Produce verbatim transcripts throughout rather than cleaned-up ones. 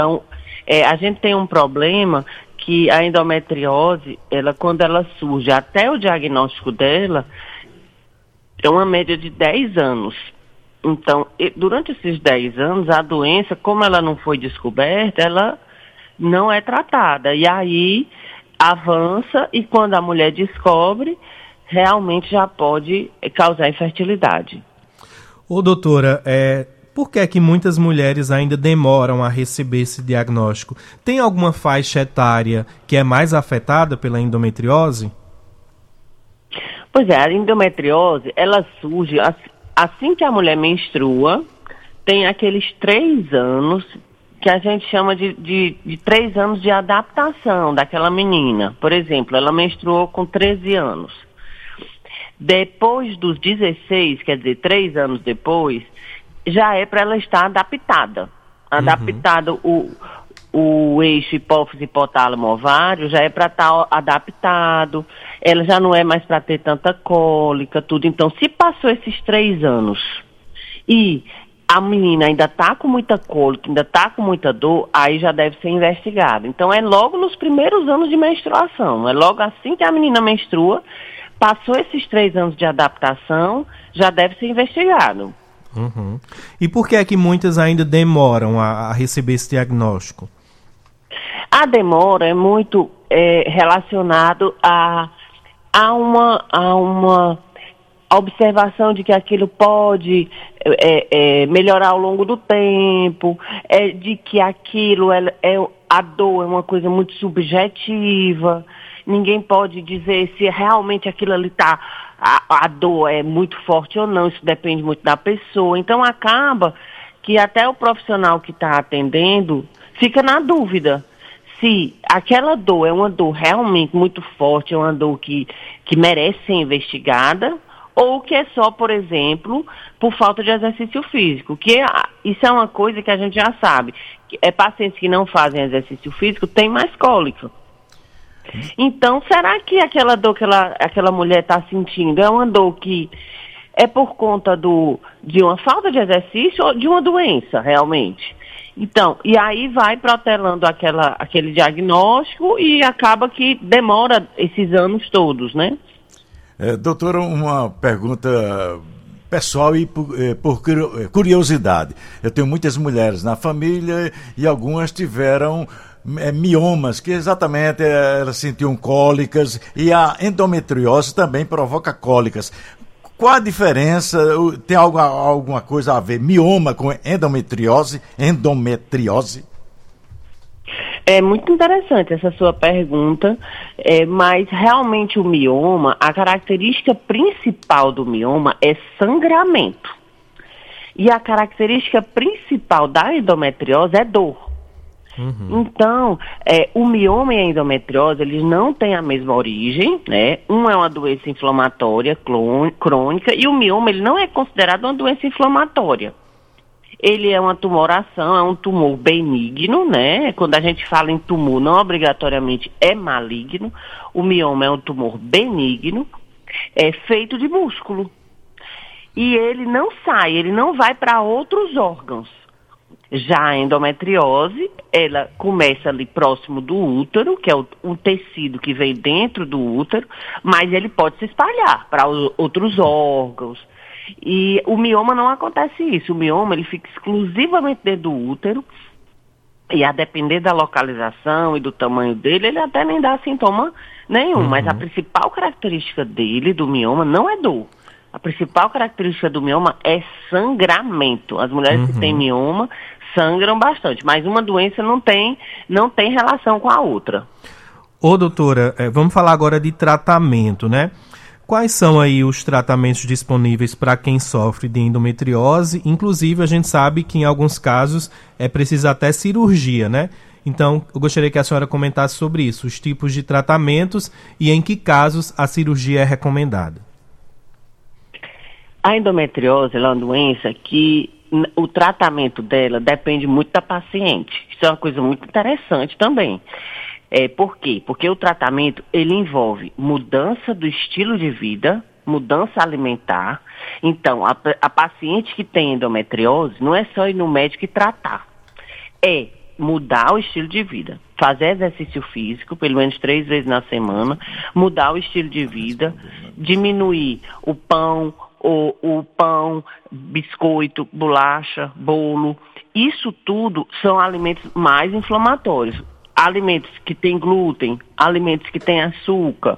Então, é, a gente tem um problema que a endometriose, ela, quando ela surge até o diagnóstico dela, é uma média de dez anos. Então, durante esses dez anos, a doença, como ela não foi descoberta, ela não é tratada. E aí, avança e quando a mulher descobre, realmente já pode causar infertilidade. Ô, doutora, é, por que é que muitas mulheres ainda demoram a receber esse diagnóstico? Tem alguma faixa etária que é mais afetada pela endometriose? Pois é, a endometriose, ela surge assim que a mulher menstrua, tem aqueles três anos que a gente chama de, de, de três anos de adaptação daquela menina. Por exemplo, ela menstruou com treze anos. Depois dos dezesseis, quer dizer, três anos depois, já é para ela estar adaptada. Adaptado uhum. o, o eixo hipófise, hipotálamo, ovário, já é para estar adaptado. Ela já não é mais para ter tanta cólica, tudo. Então, se passou esses três anos e a menina ainda está com muita cólica, ainda está com muita dor, aí já deve ser investigada. Então, é logo nos primeiros anos de menstruação. É logo assim que a menina menstrua, passou esses três anos de adaptação, já deve ser investigado. Uhum. E por que é que muitas ainda demoram a, a receber esse diagnóstico? A demora é muito é, relacionado a, a, uma, a uma observação de que aquilo pode é, é, melhorar ao longo do tempo, é, de que aquilo é, é a dor é uma coisa muito subjetiva. Ninguém pode dizer se realmente aquilo ali está, a, a dor é muito forte ou não, isso depende muito da pessoa. Então acaba que até o profissional que está atendendo fica na dúvida se aquela dor é uma dor realmente muito forte, é uma dor que, que merece ser investigada, ou que é só, por exemplo, por falta de exercício físico. Que é, isso é uma coisa que a gente já sabe. É, pacientes que não fazem exercício físico têm mais cólica. Então, será que aquela dor que ela, aquela mulher está sentindo é uma dor que é por conta do, de uma falta de exercício ou de uma doença, realmente? Então, e aí vai protelando aquela, aquele diagnóstico e acaba que demora esses anos todos, né? É, doutora, uma pergunta pessoal e por, é, por curiosidade. Eu tenho muitas mulheres na família e algumas tiveram É, miomas, que exatamente é, elas sentiam cólicas, e a endometriose também provoca cólicas. Qual a diferença? Tem algo, alguma coisa a ver mioma com endometriose? Endometriose? É muito interessante essa sua pergunta, é, mas realmente o mioma, a característica principal do mioma é sangramento. E a característica principal da endometriose é dor. Uhum. Então, é, o mioma e a endometriose, eles não têm a mesma origem, né? Um é uma doença inflamatória crônica e o mioma, ele não é considerado uma doença inflamatória. Ele é uma tumoração, é um tumor benigno, né? Quando a gente fala em tumor, não obrigatoriamente é maligno. O mioma é um tumor benigno, é feito de músculo. E ele não sai, ele não vai para outros órgãos. Já a endometriose, ela começa ali próximo do útero, que é o, um tecido que vem dentro do útero, mas ele pode se espalhar para outros órgãos. E o mioma não acontece isso. O mioma, ele fica exclusivamente dentro do útero, e a depender da localização e do tamanho dele, ele até nem dá sintoma nenhum. Uhum. Mas a principal característica dele, do mioma, não é dor. A principal característica do mioma é sangramento. As mulheres uhum. que têm mioma sangram bastante, mas uma doença não tem, não tem relação com a outra. Ô, doutora, vamos falar agora de tratamento, né? Quais são aí os tratamentos disponíveis para quem sofre de endometriose? Inclusive, a gente sabe que em alguns casos é preciso até cirurgia, né? Então, eu gostaria que a senhora comentasse sobre isso, os tipos de tratamentos e em que casos a cirurgia é recomendada. A endometriose é uma doença que o tratamento dela depende muito da paciente. Isso é uma coisa muito interessante também. É, por quê? Porque o tratamento, ele envolve mudança do estilo de vida, mudança alimentar. Então, a, a paciente que tem endometriose, não é só ir no médico e tratar. É mudar o estilo de vida. Fazer exercício físico, pelo menos três vezes na semana, mudar o estilo de vida, diminuir o pão, o, o pão, biscoito, bolacha, bolo. Isso tudo são alimentos mais inflamatórios. Alimentos que têm glúten, alimentos que têm açúcar,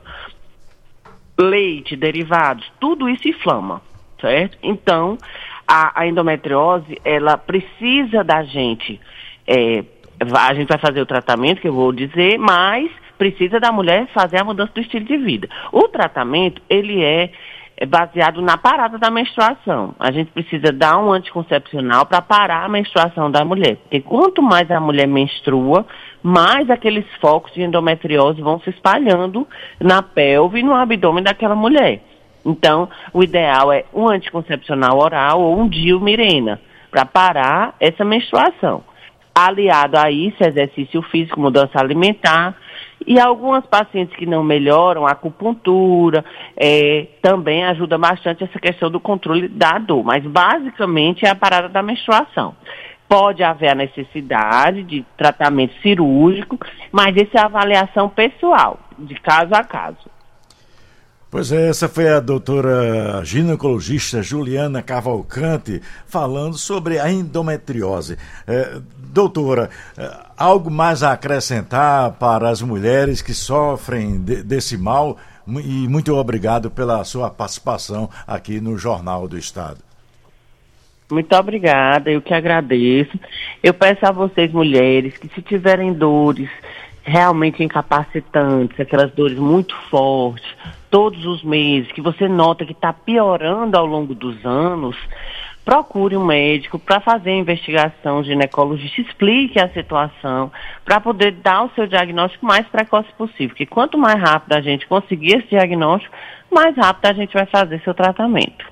leite, derivados, tudo isso inflama, certo? Então, a, a endometriose, ela precisa da gente, é, a gente vai fazer o tratamento, que eu vou dizer, mas precisa da mulher fazer a mudança do estilo de vida. O tratamento, ele é, é baseado na parada da menstruação. A gente precisa dar um anticoncepcional para parar a menstruação da mulher, porque quanto mais a mulher menstrua, mais aqueles focos de endometriose vão se espalhando na pelve e no abdômen daquela mulher. Então, o ideal é um anticoncepcional oral ou um D I U Mirena, para parar essa menstruação. Aliado a isso, exercício físico, mudança alimentar, e algumas pacientes que não melhoram, a acupuntura, é, também ajuda bastante essa questão do controle da dor, mas basicamente é a parada da menstruação. Pode haver a necessidade de tratamento cirúrgico, mas isso é avaliação pessoal, de caso a caso. Pois é, essa foi a doutora ginecologista Juliana Cavalcante falando sobre a endometriose. É, doutora, é, algo mais a acrescentar para as mulheres que sofrem de, desse mal? E muito obrigado pela sua participação aqui no Jornal do Estado. Muito obrigada, eu que agradeço. Eu peço a vocês, mulheres, que se tiverem dores realmente incapacitantes, aquelas dores muito fortes, todos os meses, que você nota que está piorando ao longo dos anos, procure um médico para fazer a investigação ginecologista, explique a situação, para poder dar o seu diagnóstico mais precoce possível. Porque quanto mais rápido a gente conseguir esse diagnóstico, mais rápido a gente vai fazer seu tratamento.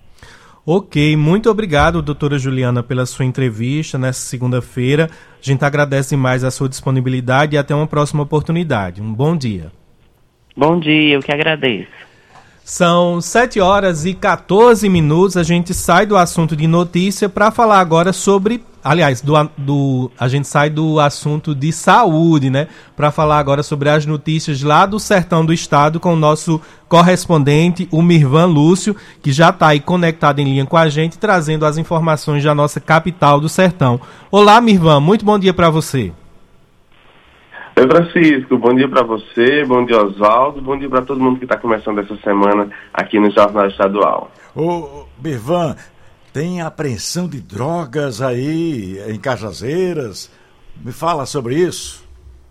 Ok, muito obrigado, doutora Juliana, pela sua entrevista nessa segunda-feira. A gente agradece mais a sua disponibilidade e até uma próxima oportunidade. Um bom dia. Bom dia, eu que agradeço. São sete horas e quatorze minutos, a gente sai do assunto de notícia para falar agora sobre, aliás, do, do, a gente sai do assunto de saúde, né? Para falar agora sobre as notícias lá do sertão do estado com o nosso correspondente, o Mirvan Lúcio, que já está aí conectado em linha com a gente, trazendo as informações da nossa capital do sertão. Olá, Mirvan, muito bom dia para você. Oi, Francisco, bom dia para você, bom dia, Oswaldo, bom dia para todo mundo que está começando essa semana aqui no Jornal Estadual. Ô, Mirvan, tem apreensão de drogas aí em Cajazeiras? Me fala sobre isso.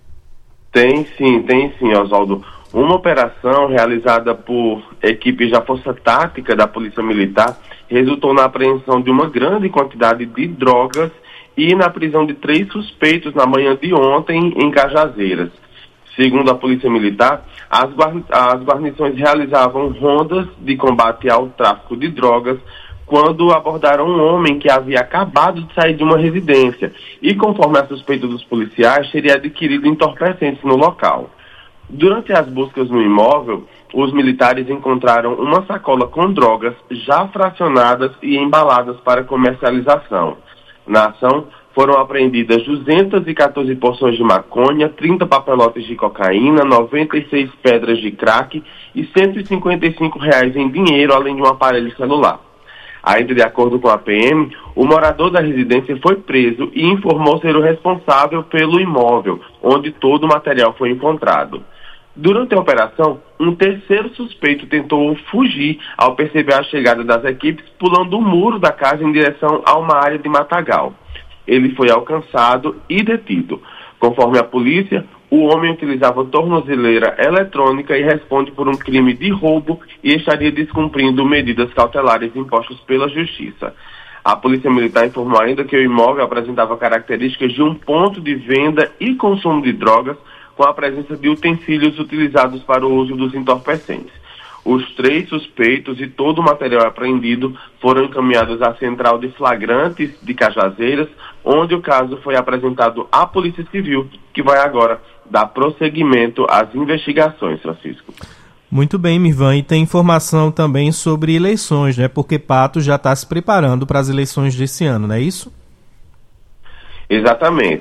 Tem sim, tem sim, Oswaldo. Uma operação realizada por equipes da Força Tática da Polícia Militar resultou na apreensão de uma grande quantidade de drogas e na prisão de três suspeitos na manhã de ontem em Cajazeiras. Segundo a Polícia Militar, as, guarni- as guarnições realizavam rondas de combate ao tráfico de drogas quando abordaram um homem que havia acabado de sair de uma residência e, conforme a suspeita dos policiais, teria adquirido entorpecentes no local. Durante as buscas no imóvel, os militares encontraram uma sacola com drogas já fracionadas e embaladas para comercialização. Na ação, foram apreendidas duzentas e quatorze porções de maconha, trinta papelotes de cocaína, noventa e seis pedras de crack e cento e cinquenta e cinco reais em dinheiro, além de um aparelho celular. Ainda de acordo com a P M, o morador da residência foi preso e informou ser o responsável pelo imóvel, onde todo o material foi encontrado. Durante a operação, um terceiro suspeito tentou fugir ao perceber a chegada das equipes, pulando o muro da casa em direção a uma área de matagal. Ele foi alcançado e detido. Conforme a polícia, o homem utilizava tornozeleira eletrônica e responde por um crime de roubo e estaria descumprindo medidas cautelares impostas pela Justiça. A Polícia Militar informou ainda que o imóvel apresentava características de um ponto de venda e consumo de drogas, com a presença de utensílios utilizados para o uso dos entorpecentes. Os três suspeitos e todo o material apreendido foram encaminhados à Central de Flagrantes de Cajazeiras, onde o caso foi apresentado à Polícia Civil, que vai agora dar prosseguimento às investigações, Francisco. Muito bem, Mirvan, e tem informação também sobre eleições, né? Porque Patos já está se preparando para as eleições desse ano, não é isso? Exatamente.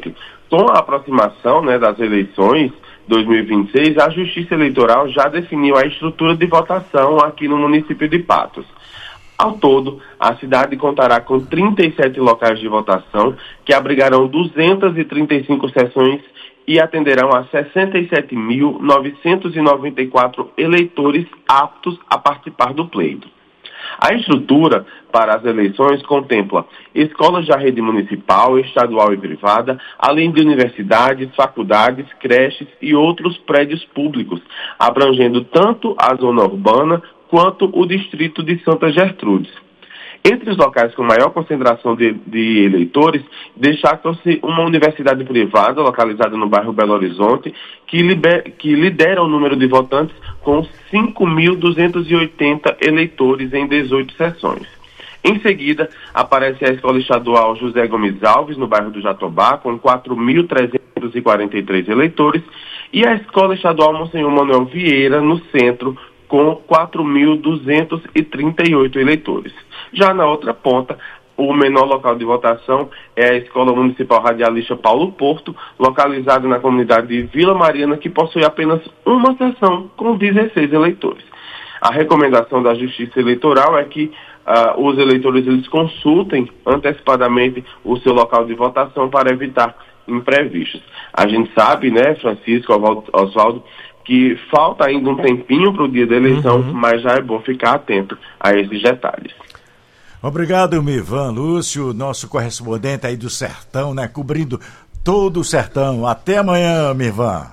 Com a aproximação, né, das eleições dois mil e vinte e seis, a Justiça Eleitoral já definiu a estrutura de votação aqui no município de Patos. Ao todo, a cidade contará com trinta e sete locais de votação, que abrigarão duzentas e trinta e cinco sessões e atenderão a sessenta e sete mil novecentos e noventa e quatro eleitores aptos a participar do pleito. A estrutura para as eleições contempla escolas da rede municipal, estadual e privada, além de universidades, faculdades, creches e outros prédios públicos, abrangendo tanto a zona urbana quanto o distrito de Santa Gertrudes. Entre os locais com maior concentração de, de eleitores, destaca-se uma universidade privada localizada no bairro Belo Horizonte, que, liber, que lidera o número de votantes com cinco mil duzentos e oitenta eleitores em dezoito sessões. Em seguida, aparece a Escola Estadual José Gomes Alves, no bairro do Jatobá, com quatro mil trezentos e quarenta e três eleitores, e a Escola Estadual Monsenhor Manuel Vieira, no centro, com quatro mil duzentos e trinta e oito eleitores. Já na outra ponta, o menor local de votação é a Escola Municipal Radialista Paulo Porto, localizada na comunidade de Vila Mariana, que possui apenas uma seção com dezesseis eleitores. A recomendação da Justiça Eleitoral é que uh, os eleitores eles consultem antecipadamente o seu local de votação para evitar imprevistos. A gente sabe, né, Francisco, Oswaldo, que falta ainda um tempinho para o dia da eleição, uhum. mas já é bom ficar atento a esses detalhes. Obrigado, Mirvan Lúcio, nosso correspondente aí do Sertão, né, cobrindo todo o Sertão. Até amanhã, Mirvan.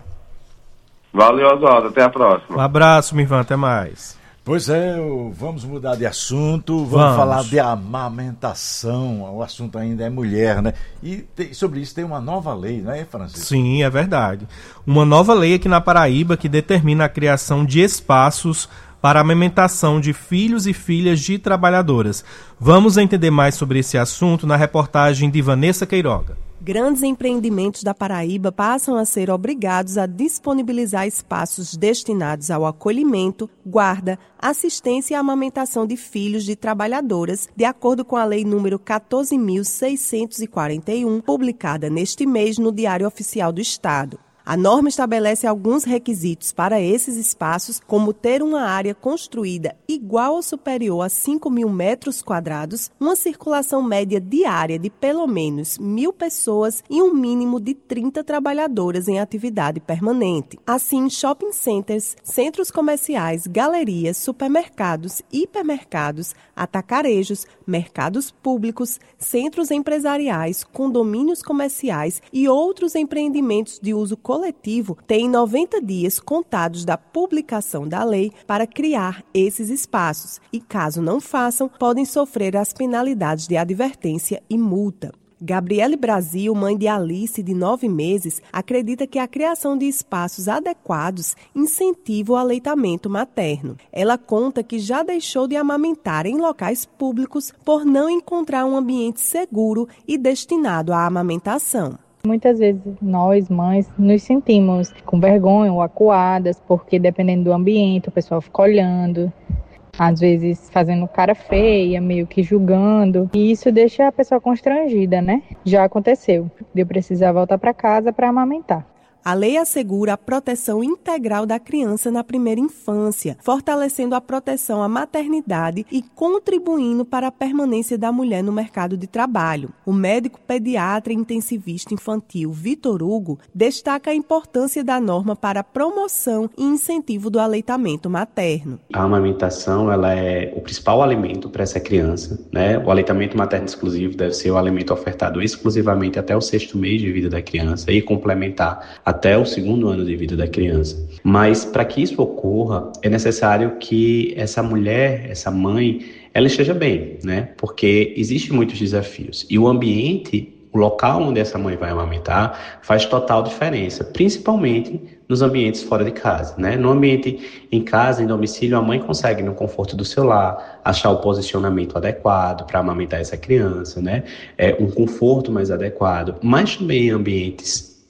Valeu, Oswaldo, até a próxima. Um abraço, Mirvan, até mais. Pois é, vamos mudar de assunto, vamos, vamos. falar de amamentação, o assunto ainda é mulher, né? E tem, sobre isso tem uma nova lei, não é, Francisco? Sim, é verdade. Uma nova lei aqui na Paraíba que determina a criação de espaços para a amamentação de filhos e filhas de trabalhadoras. Vamos entender mais sobre esse assunto na reportagem de Vanessa Queiroga. Grandes empreendimentos da Paraíba passam a ser obrigados a disponibilizar espaços destinados ao acolhimento, guarda, assistência e amamentação de filhos de trabalhadoras, de acordo com a Lei número quatorze mil seiscentos e quarenta e um, publicada neste mês no Diário Oficial do Estado. A norma estabelece alguns requisitos para esses espaços, como ter uma área construída igual ou superior a cinco mil metros quadrados, uma circulação média diária de pelo menos mil pessoas e um mínimo de trinta trabalhadoras em atividade permanente. Assim, shopping centers, centros comerciais, galerias, supermercados, hipermercados, atacarejos, mercados públicos, centros empresariais, condomínios comerciais e outros empreendimentos de uso coletivo coletivo tem noventa dias contados da publicação da lei para criar esses espaços e, caso não façam, podem sofrer as penalidades de advertência e multa. Gabriele Brasil, mãe de Alice, de nove meses, acredita que a criação de espaços adequados incentiva o aleitamento materno. Ela conta que já deixou de amamentar em locais públicos por não encontrar um ambiente seguro e destinado à amamentação. Muitas vezes nós, mães, nos sentimos com vergonha ou acuadas, porque dependendo do ambiente, o pessoal fica olhando, às vezes fazendo cara feia, meio que julgando, e isso deixa a pessoa constrangida, né? Já aconteceu, de eu precisar voltar para casa para amamentar. A lei assegura a proteção integral da criança na primeira infância, fortalecendo a proteção à maternidade e contribuindo para a permanência da mulher no mercado de trabalho. O médico pediatra e intensivista infantil Vitor Hugo destaca a importância da norma para a promoção e incentivo do aleitamento materno. A amamentação ela é o principal alimento para essa criança, né? O aleitamento materno exclusivo deve ser o alimento ofertado exclusivamente até o sexto mês de vida da criança e complementar a até o segundo ano de vida da criança. Mas para que isso ocorra, é necessário que essa mulher, essa mãe, ela esteja bem, né? Porque existem muitos desafios. E o ambiente, o local onde essa mãe vai amamentar, faz total diferença, principalmente nos ambientes fora de casa, né? No ambiente em casa, em domicílio, a mãe consegue, no conforto do seu lar, achar o posicionamento adequado para amamentar essa criança, né? É, um conforto mais adequado, mas também em ambientes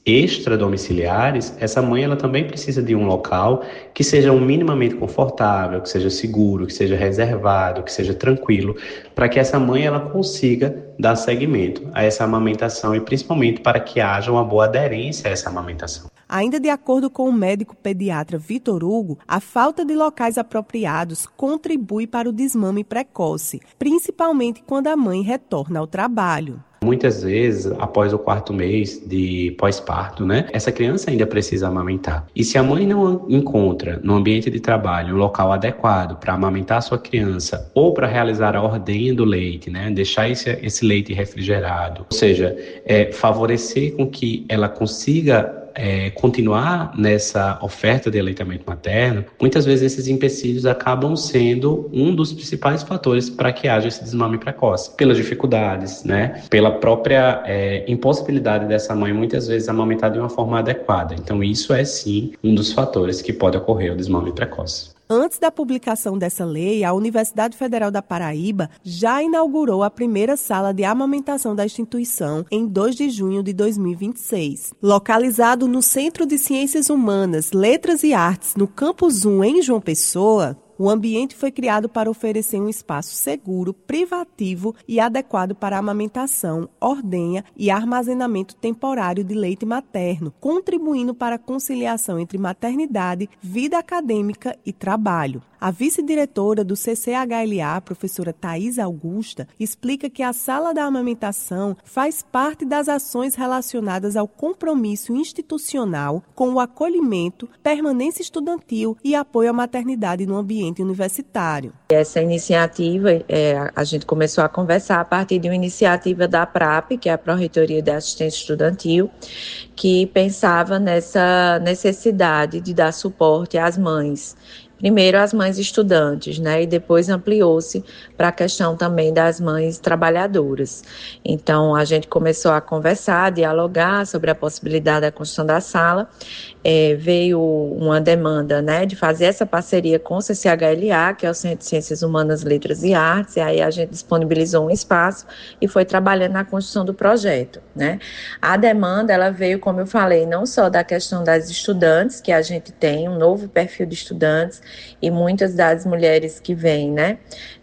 extradomiciliares, essa mãe ela também precisa de um local que seja um minimamente confortável, que seja seguro, que seja reservado, que seja tranquilo, para que essa mãe ela consiga dar seguimento a essa amamentação e principalmente para que haja uma boa aderência a essa amamentação. Ainda de acordo com o médico pediatra Vitor Hugo, a falta de locais apropriados contribui para o desmame precoce, principalmente quando a mãe retorna ao trabalho. Muitas vezes, após o quarto mês de pós-parto, né, essa criança ainda precisa amamentar. E se a mãe não encontra no ambiente de trabalho um local adequado para amamentar a sua criança ou para realizar a ordenha do leite, né, deixar esse, esse leite refrigerado, ou seja, é, favorecer com que ela consiga É, continuar nessa oferta de aleitamento materno, muitas vezes esses empecilhos acabam sendo um dos principais fatores para que haja esse desmame precoce, pelas dificuldades, né, pela própria é, impossibilidade dessa mãe muitas vezes amamentar de uma forma adequada. Então isso é sim um dos fatores que pode ocorrer o desmame precoce. Antes da publicação dessa lei, a Universidade Federal da Paraíba já inaugurou a primeira sala de amamentação da instituição em dois de junho de dois mil e vinte e seis. Localizado no Centro de Ciências Humanas, Letras e Artes, no Campus um, em João Pessoa, o ambiente foi criado para oferecer um espaço seguro, privativo e adequado para amamentação, ordenha e armazenamento temporário de leite materno, contribuindo para a conciliação entre maternidade, vida acadêmica e trabalho. A vice-diretora do C C H L A, professora Thais Augusta, explica que a sala da amamentação faz parte das ações relacionadas ao compromisso institucional com o acolhimento, permanência estudantil e apoio à maternidade no ambiente universitário. Essa iniciativa, é, a gente começou a conversar a partir de uma iniciativa da PRAP, que é a Pró-Reitoria de Assistência Estudantil, que pensava nessa necessidade de dar suporte às mães. Primeiro as mães estudantes, né, e depois ampliou-se para a questão também das mães trabalhadoras. Então, a gente começou a conversar, a dialogar sobre a possibilidade da construção da sala. É, veio uma demanda, né, de fazer essa parceria com o C C H L A, que é o Centro de Ciências Humanas, Letras e Artes, e aí a gente disponibilizou um espaço e foi trabalhando na construção do projeto, né. A demanda, ela veio, como eu falei, não só da questão das estudantes, que a gente tem um novo perfil de estudantes, e muitas das mulheres que vêm, né,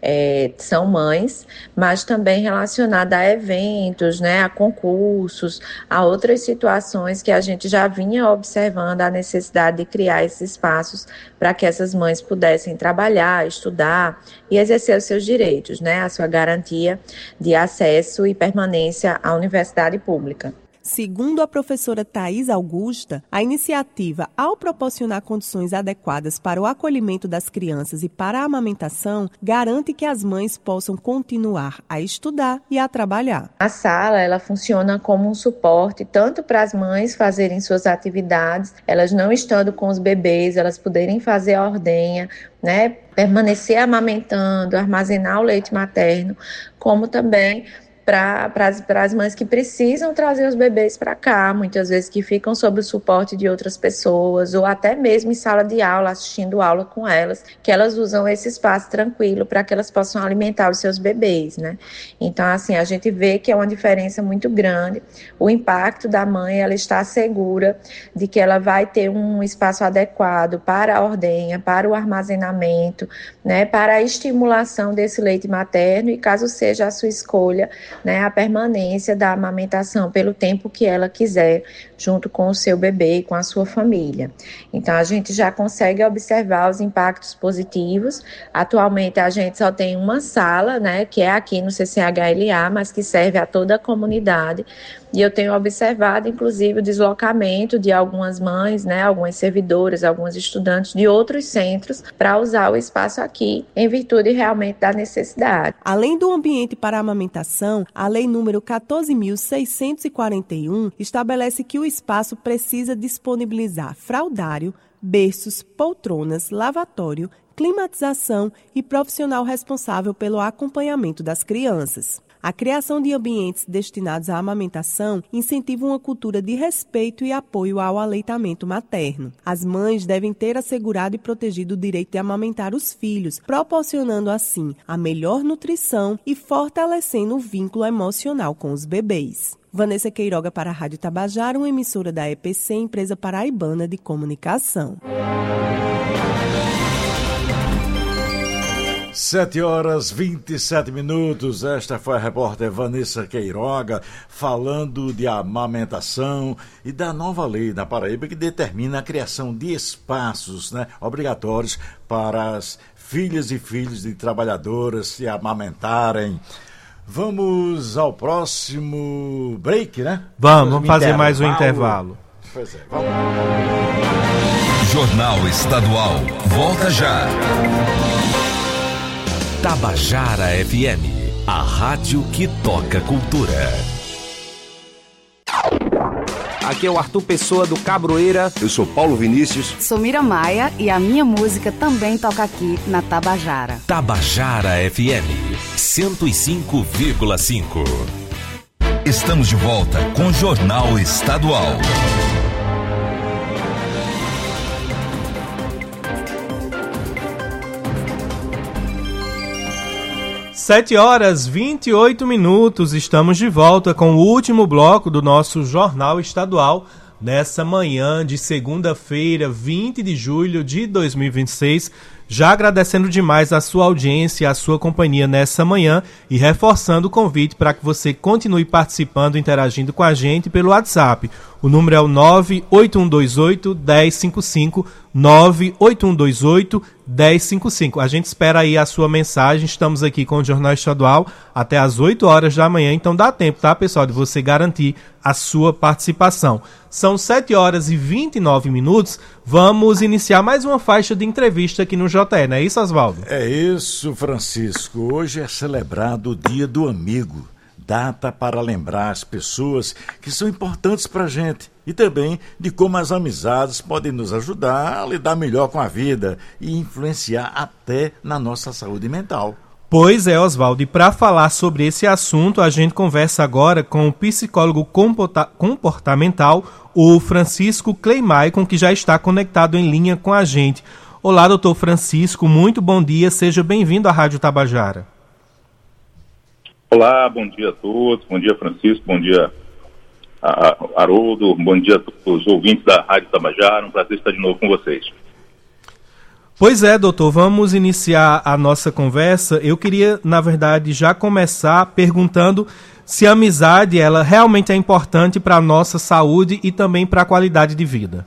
é, são mães, mas também relacionada a eventos, né, a concursos, a outras situações que a gente já vinha observando a necessidade de criar esses espaços para que essas mães pudessem trabalhar, estudar e exercer os seus direitos, né, a sua garantia de acesso e permanência à universidade pública. Segundo a professora Thais Augusta, a iniciativa, ao proporcionar condições adequadas para o acolhimento das crianças e para a amamentação, garante que as mães possam continuar a estudar e a trabalhar. A sala, ela funciona como um suporte tanto para as mães fazerem suas atividades, elas não estando com os bebês, elas poderem fazer a ordenha, né, permanecer amamentando, armazenar o leite materno, como também para as mães que precisam trazer os bebês para cá, muitas vezes que ficam sob o suporte de outras pessoas, ou até mesmo em sala de aula, assistindo aula com elas, que elas usam esse espaço tranquilo para que elas possam alimentar os seus bebês, né? Então, assim, a gente vê que é uma diferença muito grande. O impacto da mãe, ela está segura de que ela vai ter um espaço adequado para a ordenha, para o armazenamento, né, para a estimulação desse leite materno e, caso seja a sua escolha, né, a permanência da amamentação pelo tempo que ela quiser, junto com o seu bebê e com a sua família. Então, a gente já consegue observar os impactos positivos. Atualmente, a gente só tem uma sala, né, que é aqui no C C H L A, mas que serve a toda a comunidade. E eu tenho observado, inclusive, o deslocamento de algumas mães, né, algumas servidoras, alguns estudantes de outros centros para usar o espaço aqui, em virtude realmente da necessidade. Além do ambiente para a amamentação, a Lei número quatorze mil seiscentos e quarenta e um estabelece que o espaço precisa disponibilizar fraldário, berços, poltronas, lavatório, climatização e profissional responsável pelo acompanhamento das crianças. A criação de ambientes destinados à amamentação incentiva uma cultura de respeito e apoio ao aleitamento materno. As mães devem ter assegurado e protegido o direito de amamentar os filhos, proporcionando assim a melhor nutrição e fortalecendo o vínculo emocional com os bebês. Vanessa Queiroga para a Rádio Tabajara, uma emissora da E P C, empresa paraibana de comunicação. Sete horas e vinte e sete minutos. Esta foi a repórter Vanessa Queiroga falando de amamentação e da nova lei da Paraíba que determina a criação de espaços, né, obrigatórios para as filhas e filhos de trabalhadoras se amamentarem. Vamos ao próximo break, né? Vamos, vamos fazer mais um intervalo. Pois é, vamos. Jornal Estadual, volta já. Tabajara F M, a rádio que toca cultura. Aqui é o Arthur Pessoa do Cabroeira. Eu sou Paulo Vinícius. Sou Mira Maia e a minha música também toca aqui na Tabajara. Tabajara F M, cento e cinco vírgula cinco. Estamos de volta com o Jornal Estadual. Sete horas e vinte e oito minutos, estamos de volta com o último bloco do nosso Jornal Estadual, nessa manhã de segunda-feira, vinte de julho de dois mil e vinte e seis, já agradecendo demais a sua audiência e a sua companhia nessa manhã e reforçando o convite para que você continue participando, interagindo com a gente pelo WhatsApp. O número é o nove oito um dois oito, um zero cinco cinco, nove oito um dois oito, um zero cinco cinco. A gente espera aí a sua mensagem, estamos aqui com o Jornal Estadual até às oito horas da manhã, então dá tempo, tá, pessoal, de você garantir a sua participação. São sete horas e vinte e nove minutos, vamos iniciar mais uma faixa de entrevista aqui no J E, não é isso, Oswaldo? É isso, Francisco. Hoje é celebrado o Dia do Amigo. Data para lembrar as pessoas que são importantes para a gente e também de como as amizades podem nos ajudar a lidar melhor com a vida e influenciar até na nossa saúde mental. Pois é, Oswaldo, e para falar sobre esse assunto, a gente conversa agora com o psicólogo comportamental, o Francisco Cleimaicon, que já está conectado em linha com a gente. Olá, doutor Francisco, muito bom dia, seja bem-vindo à Rádio Tabajara. Olá, bom dia a todos, bom dia Francisco, bom dia a, a Haroldo, bom dia a todos os ouvintes da Rádio Tabajara, um prazer estar de novo com vocês. Pois é, doutor, vamos iniciar a nossa conversa. Eu queria, na verdade, já começar perguntando se a amizade ela realmente é importante para a nossa saúde e também para a qualidade de vida.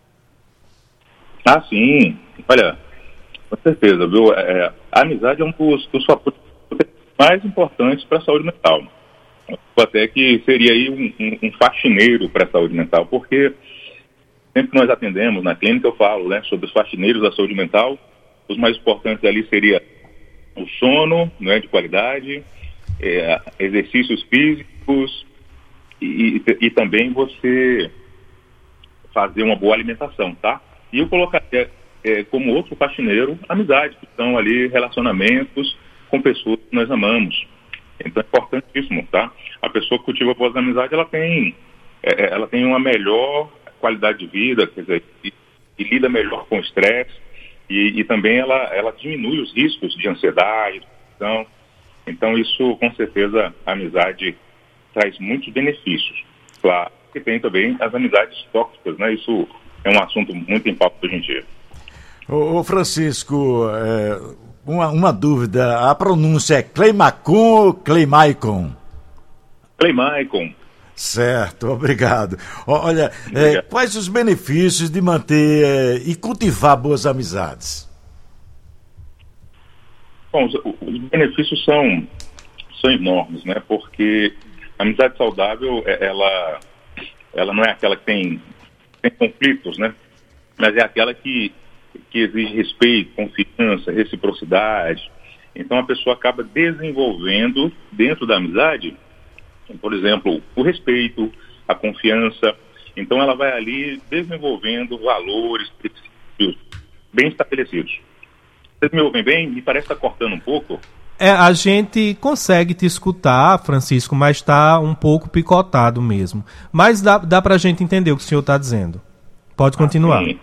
Ah, sim, olha, com certeza, viu? É, a amizade é um dos, dos fatores mais importantes para a saúde mental. Até que seria aí um, um, um faxineiro para a saúde mental, porque sempre que nós atendemos na clínica eu falo, né, sobre os faxineiros da saúde mental. Os mais importantes ali seria o sono, né, de qualidade, é, exercícios físicos e, e, e também você fazer uma boa alimentação, tá? E eu colocaria é, como outro faxineiro amizade, que são ali relacionamentos com pessoas que nós amamos. Então é importantíssimo, tá? A pessoa que cultiva boas amizades, ela tem, é, ela tem uma melhor qualidade de vida, quer dizer, e, e lida melhor com o estresse, e, e também ela, ela diminui os riscos de ansiedade, então, então isso, com certeza, a amizade traz muitos benefícios. Claro que tem também as amizades tóxicas, né? Isso é um assunto muito em pauta hoje em dia. Ô, ô Francisco, é... Uma, uma dúvida, a pronúncia é Cleimaicon ou Cleimaicon? Cleimaicon. Certo, obrigado. Olha, é, quais os benefícios de manter é, e cultivar boas amizades? Bom, os, os benefícios são, são enormes, né? Porque a amizade saudável, ela, ela não é aquela que tem, tem conflitos, né? Mas é aquela que que exige respeito, confiança, reciprocidade. Então a pessoa acaba desenvolvendo dentro da amizade, por exemplo, o respeito, a confiança. Então ela vai ali desenvolvendo valores, princípios bem estabelecidos. Vocês me ouvem bem? Me parece estar cortando um pouco. É, a gente consegue te escutar, Francisco, mas está um pouco picotado mesmo. Mas dá, dá para a gente entender o que o senhor está dizendo. Pode continuar. Sim.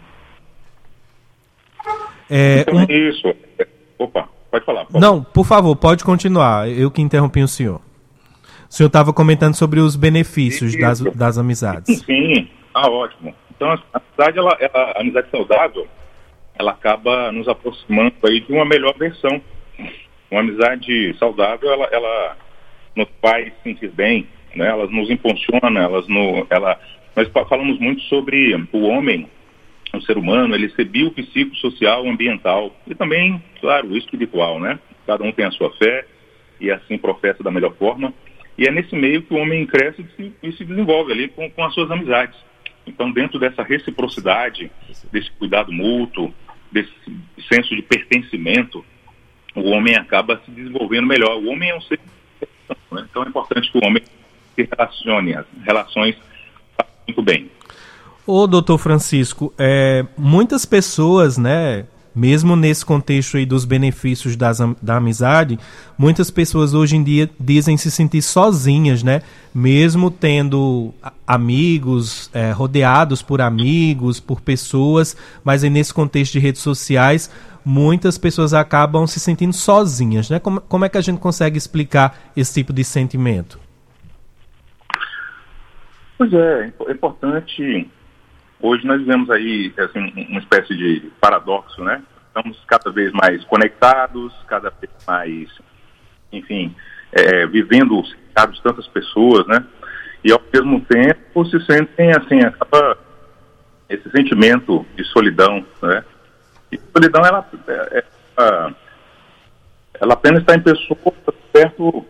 É, então, um... Isso. Opa, pode falar. Pode. Não, por favor, pode continuar. Eu que interrompi o senhor. O senhor estava comentando sobre os benefícios das, das amizades. Sim, ah, ótimo. Então, a amizade, ela, ela, a amizade saudável, ela acaba nos aproximando aí de uma melhor versão. Uma amizade saudável, ela, ela nos faz sentir bem, né? Ela nos impulsiona, elas no, ela, nós falamos muito sobre o homem, o ser humano, ele ser biopsicossocial, ambiental e também, claro, o espiritual, né? Cada um tem a sua fé e assim professa da melhor forma. E é nesse meio que o homem cresce e se, e se desenvolve ali com, com as suas amizades. Então, dentro dessa reciprocidade, desse cuidado mútuo, desse senso de pertencimento, o homem acaba se desenvolvendo melhor. O homem é um ser, né? Então é importante que o homem se relacione, as relações façam muito bem. Ô, doutor Francisco, é, muitas pessoas, né, mesmo nesse contexto aí dos benefícios das, da amizade, muitas pessoas hoje em dia dizem se sentir sozinhas, né, mesmo tendo amigos, é, rodeados por amigos, por pessoas, mas aí nesse contexto de redes sociais, muitas pessoas acabam se sentindo sozinhas, né? Como, como é que a gente consegue explicar esse tipo de sentimento? Pois é, é importante. Hoje nós vivemos aí assim, uma espécie de paradoxo, né? Estamos cada vez mais conectados, cada vez mais, enfim, é, vivendo cercados de tantas pessoas, né? E ao mesmo tempo se sentem assim, acaba esse sentimento de solidão, né? E a solidão, ela, é, é, ela apenas está em pessoa perto,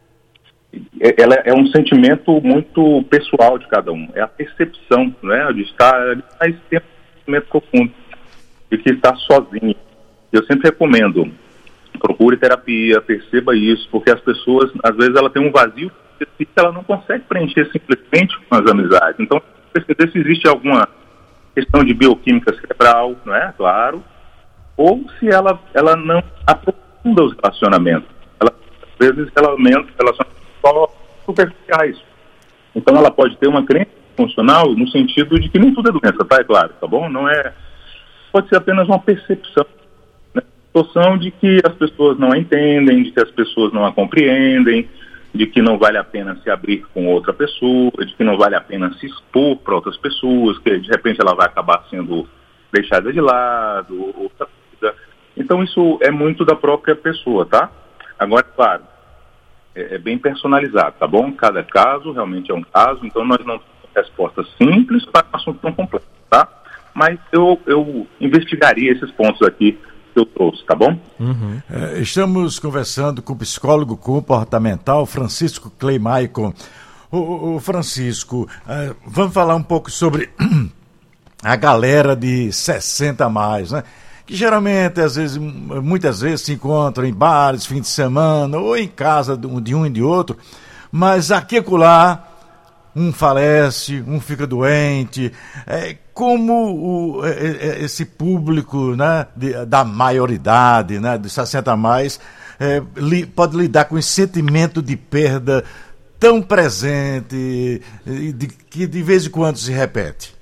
ela é um sentimento muito pessoal de cada um, é a percepção, né, de estar, de estar esse tempo, um sentimento profundo, de que está sozinho. Eu sempre recomendo, procure terapia, perceba isso, porque as pessoas, às vezes, ela tem um vazio que ela não consegue preencher simplesmente com as amizades. Então, perceber se existe alguma questão de bioquímica cerebral, não é? Claro. Ou se ela, ela não aprofunda os relacionamentos. Ela, às vezes, relacionamentos, relacionamentos só superficiais. Então, ela pode ter uma crença funcional no sentido de que nem tudo é doença, tá? É claro, tá bom? Não é... Pode ser apenas uma percepção, né? Noção de que as pessoas não a entendem, de que as pessoas não a compreendem, de que não vale a pena se abrir com outra pessoa, de que não vale a pena se expor para outras pessoas, que de repente ela vai acabar sendo deixada de lado, outra coisa. Então isso é muito da própria pessoa, tá? Agora, claro, é, é bem personalizado, tá bom? Cada caso realmente é um caso, então nós não temos resposta simples para um assunto tão complexo, tá? Mas eu, eu investigaria esses pontos aqui que eu trouxe, tá bom? Uhum. É, estamos conversando com o psicólogo comportamental Francisco Cleimaicon. O, o Francisco, uh, vamos falar um pouco sobre a galera de sessenta a mais, né? Que geralmente, às vezes, muitas vezes se encontram em bares, fim de semana, ou em casa de um e de outro, mas aqui e acolá, um falece, um fica doente. É, como o, é, esse público, né, de, da maioridade, né, de sessenta a mais, é, li, pode lidar com esse sentimento de perda tão presente, de, que de vez em quando se repete?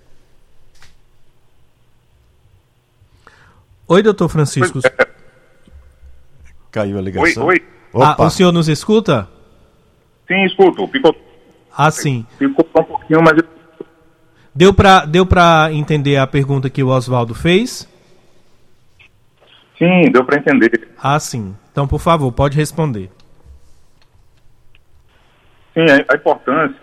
Oi, doutor Francisco. Caiu a ligação. Oi, oi. Ah, o senhor nos escuta? Sim, escuto. Ficou... Ah, sim. Ficou um pouquinho, mas... Deu para deu para entender a pergunta que o Oswaldo fez? Sim, deu para entender. Ah, sim. Então, por favor, pode responder. Sim, a, a importância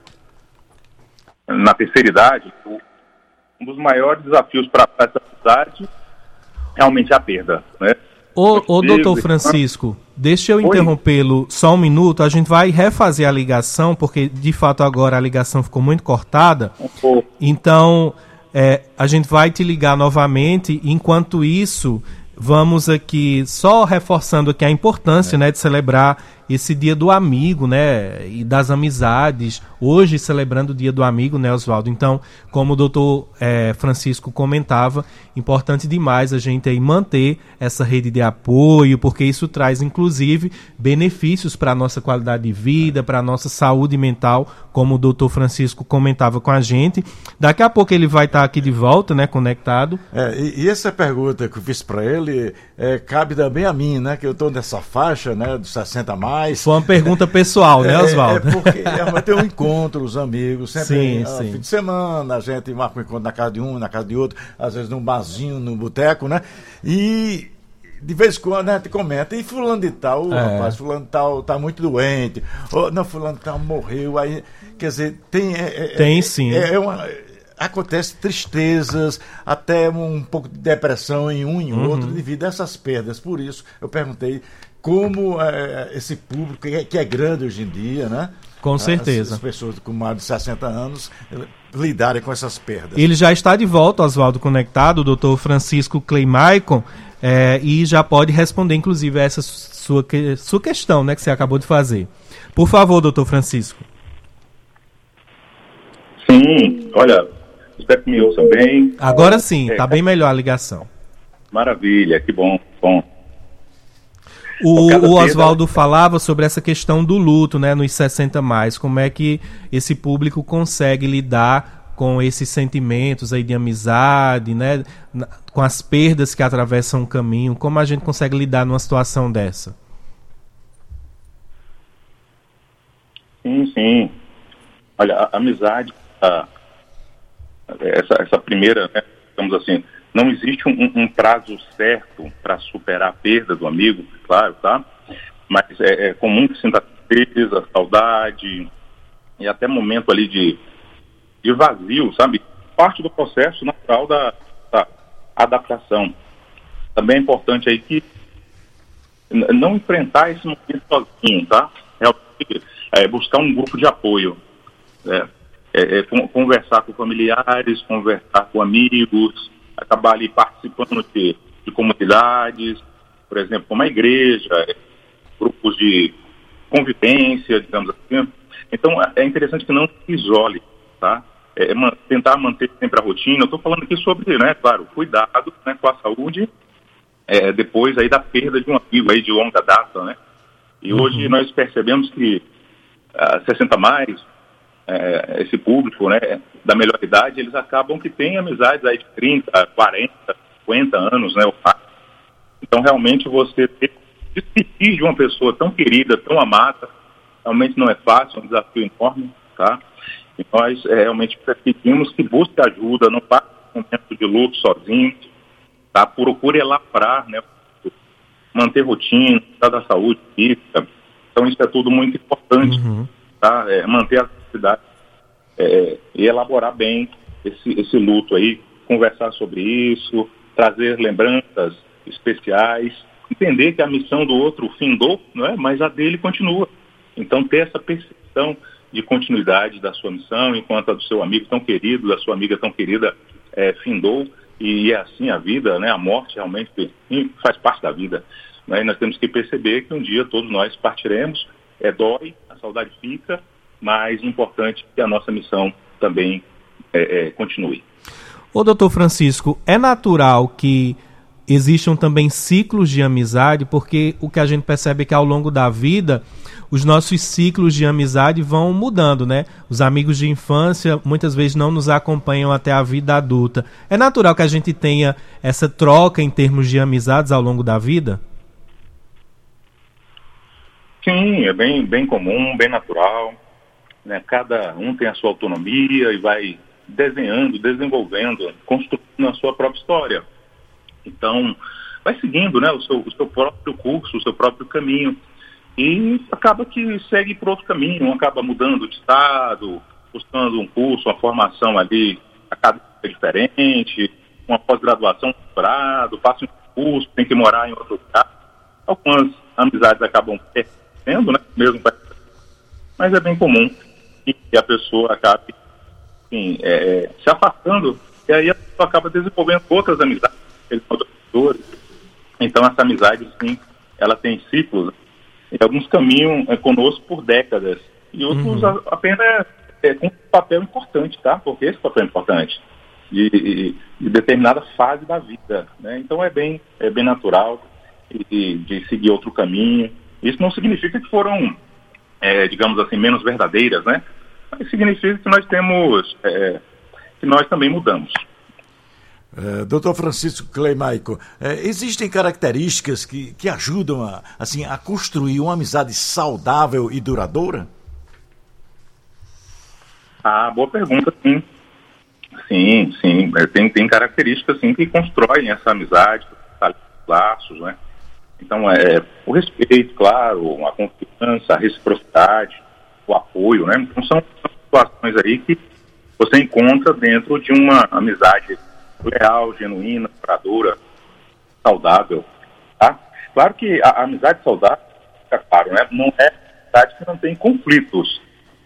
na terceira idade, um dos maiores desafios para essa idade realmente é a perda, né? Ô, ô doutor Francisco, deixa eu Oi? interrompê-lo só um minuto. A gente vai refazer a ligação, porque de fato agora a ligação ficou muito cortada. Oh. Então, é, a gente vai te ligar novamente. Enquanto isso, vamos aqui só reforçando aqui a importância, é. né, de celebrar esse dia do amigo, né, e das amizades, hoje celebrando o dia do amigo, né, Oswaldo? Então, como o doutor é, Francisco comentava, importante demais a gente aí manter essa rede de apoio, porque isso traz, inclusive, benefícios para a nossa qualidade de vida, para a nossa saúde mental, como o doutor Francisco comentava com a gente. Daqui a pouco ele vai estar aqui de volta, né, conectado. É, e, e essa pergunta que eu fiz para ele é, cabe também a mim, né, que eu estou nessa faixa, né, dos sessenta a mais. Foi uma pergunta pessoal, né, Oswaldo? É, é porque é, tem um encontro, os amigos, sempre sim, ah, sim. fim de semana, a gente marca um encontro na casa de um, na casa de outro, às vezes num barzinho, num boteco, né? E de vez em quando a gente comenta, e fulano de tal, é. rapaz, fulano de tal tá muito doente, ou não, fulano de tal morreu, aí, quer dizer, tem... É, tem é, sim. É, é uma... Acontece tristezas, até um pouco de depressão em um e uhum. outro, devido a essas perdas. Por isso, eu perguntei como é, esse público, que é, que é grande hoje em dia, né? Com certeza. As, as pessoas com mais de sessenta anos lidarem com essas perdas. Ele já está de volta, Oswaldo, conectado, o doutor Francisco Cleimaicon, é, e já pode responder, inclusive, a essa sua, que, sua questão, né, que você acabou de fazer. Por favor, doutor Francisco. Sim, olha... Espero que me ouçam bem. Agora sim, está é, bem melhor a ligação. Maravilha, que bom. bom. O, o Oswaldo perda... falava sobre essa questão do luto, né, nos sessenta mais. Como é que esse público consegue lidar com esses sentimentos aí de amizade, né, com as perdas que atravessam o caminho? Como a gente consegue lidar numa situação dessa? Sim, sim. Olha, a, a amizade... A... Essa, essa primeira, né, digamos assim, não existe um, um prazo certo para superar a perda do amigo, claro, tá? Mas é, é comum que sinta tristeza, saudade e até momento ali de, de vazio, sabe? Parte do processo natural da, da adaptação. Também é importante aí que não enfrentar esse momento sozinho, tá? É, é buscar um grupo de apoio, né? É, é, conversar com familiares, conversar com amigos, acabar ali participando de, de comunidades, por exemplo, como a igreja, é, grupos de convivência, digamos assim. Então, é interessante que não se isole, tá? É, man, tentar manter sempre a rotina. Eu estou falando aqui sobre, né, claro, cuidado, né, com a saúde, é, depois aí da perda de um amigo aí de longa data, né? E uhum. hoje nós percebemos que uh, sessenta mais, É, esse público, né, da melhor idade, eles acabam que têm amizades aí de trinta, quarenta, cinquenta anos, né, então realmente você ter despedir de uma pessoa tão querida, tão amada, realmente não é fácil, é um desafio enorme, tá, e nós é, realmente pedimos que busque ajuda, não passe um momento de luto sozinho, tá, procure elabrar, né, manter rotina, cuidar da saúde física, então isso é tudo muito importante, uhum. tá, é, manter a cidade é, e elaborar bem esse, esse luto aí, conversar sobre isso, trazer lembranças especiais, entender que a missão do outro findou, não é? Mas a dele continua. Então ter essa percepção de continuidade da sua missão, enquanto a do seu amigo tão querido, da sua amiga tão querida é, findou, e é assim a vida, né? A morte realmente faz parte da vida, né? E nós temos que perceber que um dia todos nós partiremos, é, dói, a saudade fica, mas importante que a nossa missão também é, é, continue. Ô doutor Francisco, é natural que existam também ciclos de amizade, porque o que a gente percebe é que ao longo da vida, os nossos ciclos de amizade vão mudando, né? Os amigos de infância muitas vezes não nos acompanham até a vida adulta. É natural que a gente tenha essa troca em termos de amizades ao longo da vida? Sim, é bem, bem comum, bem natural. Né, cada um tem a sua autonomia e vai desenhando, desenvolvendo, construindo a sua própria história. Então, vai seguindo, né, o, seu, o seu próprio curso, o seu próprio caminho. E acaba que segue por outro caminho, um acaba mudando de estado, buscando um curso, uma formação ali acadêmica diferente, uma pós-graduação, doutorado, passa um curso, tem que morar em outro lugar. Algumas amizades acabam perdendo, né, mesmo, mas é bem comum que a pessoa acabe assim, é, se afastando, e aí a pessoa acaba desenvolvendo outras amizades, outras pessoas. Então essa amizade, sim, ela tem ciclos, e alguns caminham é, conosco por décadas, e outros uhum. a, apenas é, com um papel importante, tá? Porque esse papel é importante, de, de, de determinada fase da vida, né? Então é bem, é bem natural de, de seguir outro caminho. Isso não significa que foram, é, digamos assim, menos verdadeiras, né? Mas significa que nós temos, é, que nós também mudamos. Uh, doutor Francisco Cleimaico, uh, existem características que, que ajudam a, assim, a construir uma amizade saudável e duradoura? Ah, boa pergunta, sim. Sim, sim. Tem, tem características, sim, que constroem essa amizade, laços, né? Então, é o respeito, claro, a confiança, a reciprocidade, o apoio, né? Então, são situações aí que você encontra dentro de uma amizade leal, genuína, duradoura, saudável, tá? Claro que a, a amizade saudável, é claro, né? Não é amizade que não tem conflitos,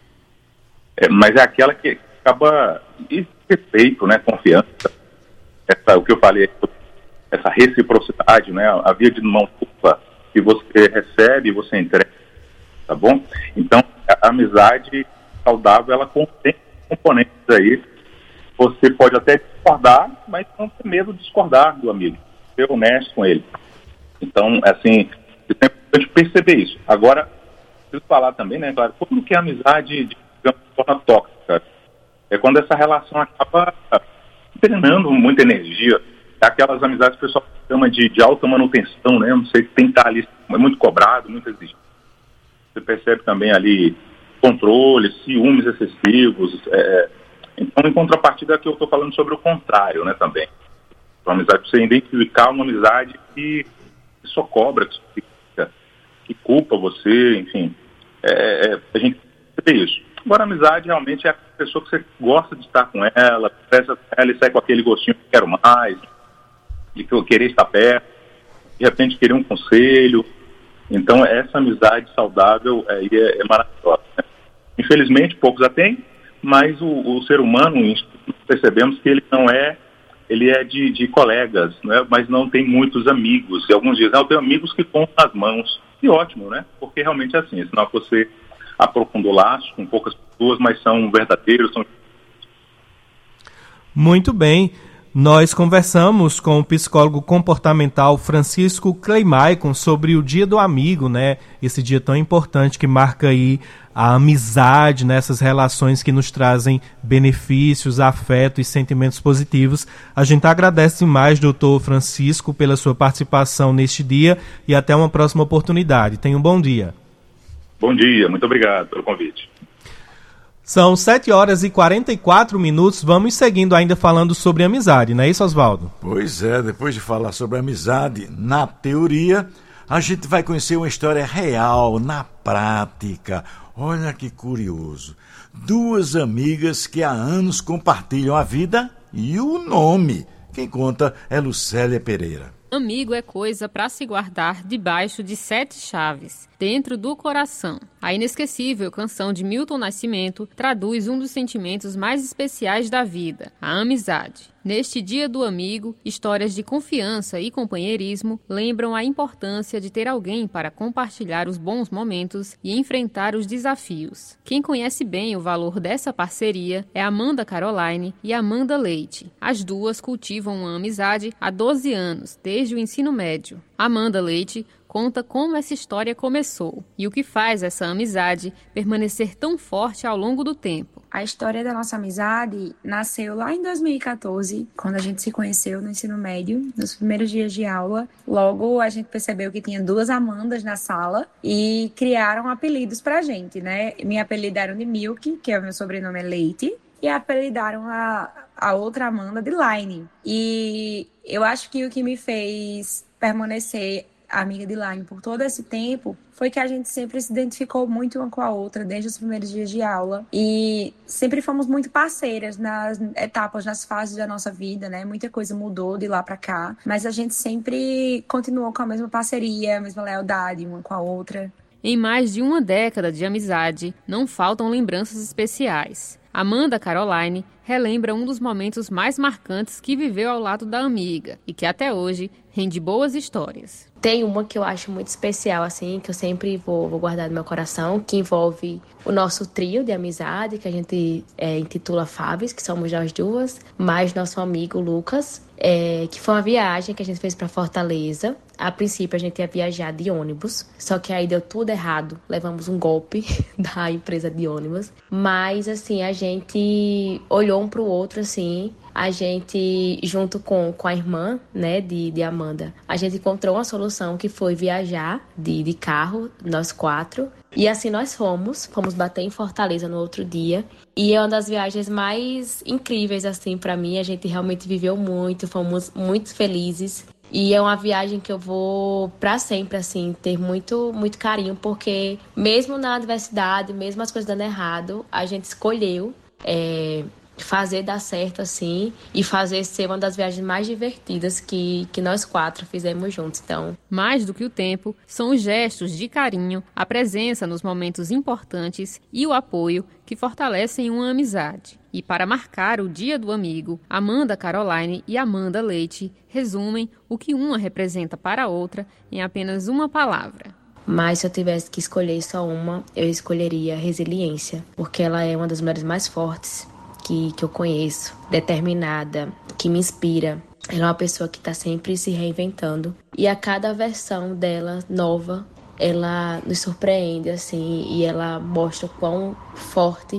é, mas é aquela que acaba de respeito, né? Confiança, essa, o que eu falei, essa reciprocidade, né? A via de mão dupla que você recebe e você entrega, tá bom? Então, a amizade saudável, ela contém componentes aí. Você pode até discordar, mas não ter medo de discordar do amigo, ser honesto com ele. Então, assim, é importante perceber isso. Agora, preciso falar também, né, claro, como que a amizade, digamos, se torna tóxica? É quando essa relação acaba drenando muita energia. Aquelas amizades que o pessoal chama de, de alta manutenção, né? Não sei, tem que estar ali, é muito cobrado, muito exigente. Você percebe também ali controle, ciúmes excessivos. É, então, em contrapartida, aqui eu estou falando sobre o contrário, né, também. Uma amizade, você identificar uma amizade que, que só cobra, que, fica, que culpa você, enfim. É, é, a gente vê isso. Agora, a amizade realmente é a pessoa que você gosta de estar com ela, conversa com ela e sai com aquele gostinho que quero mais, de que eu querer estar perto, de repente querer um conselho. Então, essa amizade saudável aí é, é maravilhosa, né? Infelizmente, poucos a têm, mas o, o ser humano, percebemos que ele não é, ele é de, de colegas, né? Mas não tem muitos amigos. E alguns dizem, ah, eu tenho amigos que contam as mãos. E ótimo, né? Porque realmente é assim, senão você aprofunda o laço com poucas pessoas, mas são verdadeiros. São... Muito bem. Nós conversamos com o psicólogo comportamental Francisco Cleimaico sobre o Dia do Amigo, né? Esse dia tão importante que marca aí a amizade, nessas relações que nos trazem benefícios, afeto e sentimentos positivos. A gente agradece mais, doutor Francisco, pela sua participação neste dia e até uma próxima oportunidade. Tenha um bom dia. Bom dia, muito obrigado pelo convite. São sete horas e quarenta e quatro minutos, vamos seguindo ainda falando sobre amizade, não é isso, Oswaldo? Pois é, depois de falar sobre amizade na teoria, a gente vai conhecer uma história real, na prática. Olha que curioso. Duas amigas que há anos compartilham a vida e o nome. Quem conta é Lucélia Pereira. Amigo é coisa para se guardar debaixo de sete chaves, dentro do coração. A inesquecível canção de Milton Nascimento traduz um dos sentimentos mais especiais da vida, a amizade. Neste Dia do Amigo, histórias de confiança e companheirismo lembram a importância de ter alguém para compartilhar os bons momentos e enfrentar os desafios. Quem conhece bem o valor dessa parceria é Amanda Caroline e Amanda Leite. As duas cultivam uma amizade há doze anos, desde o ensino médio. Amanda Leite conta como essa história começou e o que faz essa amizade permanecer tão forte ao longo do tempo. A história da nossa amizade nasceu lá em dois mil e quatorze, quando a gente se conheceu no ensino médio, nos primeiros dias de aula. Logo, a gente percebeu que tinha duas Amandas na sala e criaram apelidos pra gente, né? Me apelidaram de Milk, que é o meu sobrenome é Leite, e apelidaram a, a outra Amanda de Line. E eu acho que o que me fez permanecer amiga de Line por todo esse tempo foi que a gente sempre se identificou muito uma com a outra desde os primeiros dias de aula e sempre fomos muito parceiras nas etapas, nas fases da nossa vida, né? Muita coisa mudou de lá pra cá, mas a gente sempre continuou com a mesma parceria, a mesma lealdade uma com a outra. Em mais de uma década de amizade, não faltam lembranças especiais. Amanda Caroline relembra um dos momentos mais marcantes que viveu ao lado da amiga e que até hoje rende boas histórias. Tem uma que eu acho muito especial, assim, que eu sempre vou, vou guardar no meu coração, que envolve o nosso trio de amizade, que a gente é, intitula Fábios, que somos nós duas, mais nosso amigo Lucas, é, que foi uma viagem que a gente fez para Fortaleza. A princípio a gente ia viajar de ônibus, só que aí deu tudo errado, levamos um golpe da empresa de ônibus, mas assim, a gente olhou um pro outro assim, a gente, junto com, com a irmã, né, de, de Amanda, a gente encontrou uma solução que foi viajar de, de carro, nós quatro, e assim nós fomos, fomos bater em Fortaleza no outro dia, e é uma das viagens mais incríveis, assim, pra mim, a gente realmente viveu muito, fomos muito felizes, e é uma viagem que eu vou pra sempre, assim, ter muito, muito carinho, porque mesmo na adversidade, mesmo as coisas dando errado, a gente escolheu é, fazer dar certo, assim, e fazer ser uma das viagens mais divertidas que, que nós quatro fizemos juntos, então. Mais do que o tempo, são os gestos de carinho, a presença nos momentos importantes e o apoio que fortalecem uma amizade. E para marcar o Dia do Amigo, Amanda Caroline e Amanda Leite resumem o que uma representa para a outra em apenas uma palavra. Mas se eu tivesse que escolher só uma, eu escolheria resiliência, porque ela é uma das mulheres mais fortes que, que eu conheço, determinada, que me inspira. Ela é uma pessoa que está sempre se reinventando. E a cada versão dela, nova, ela nos surpreende, assim, e ela mostra o quão forte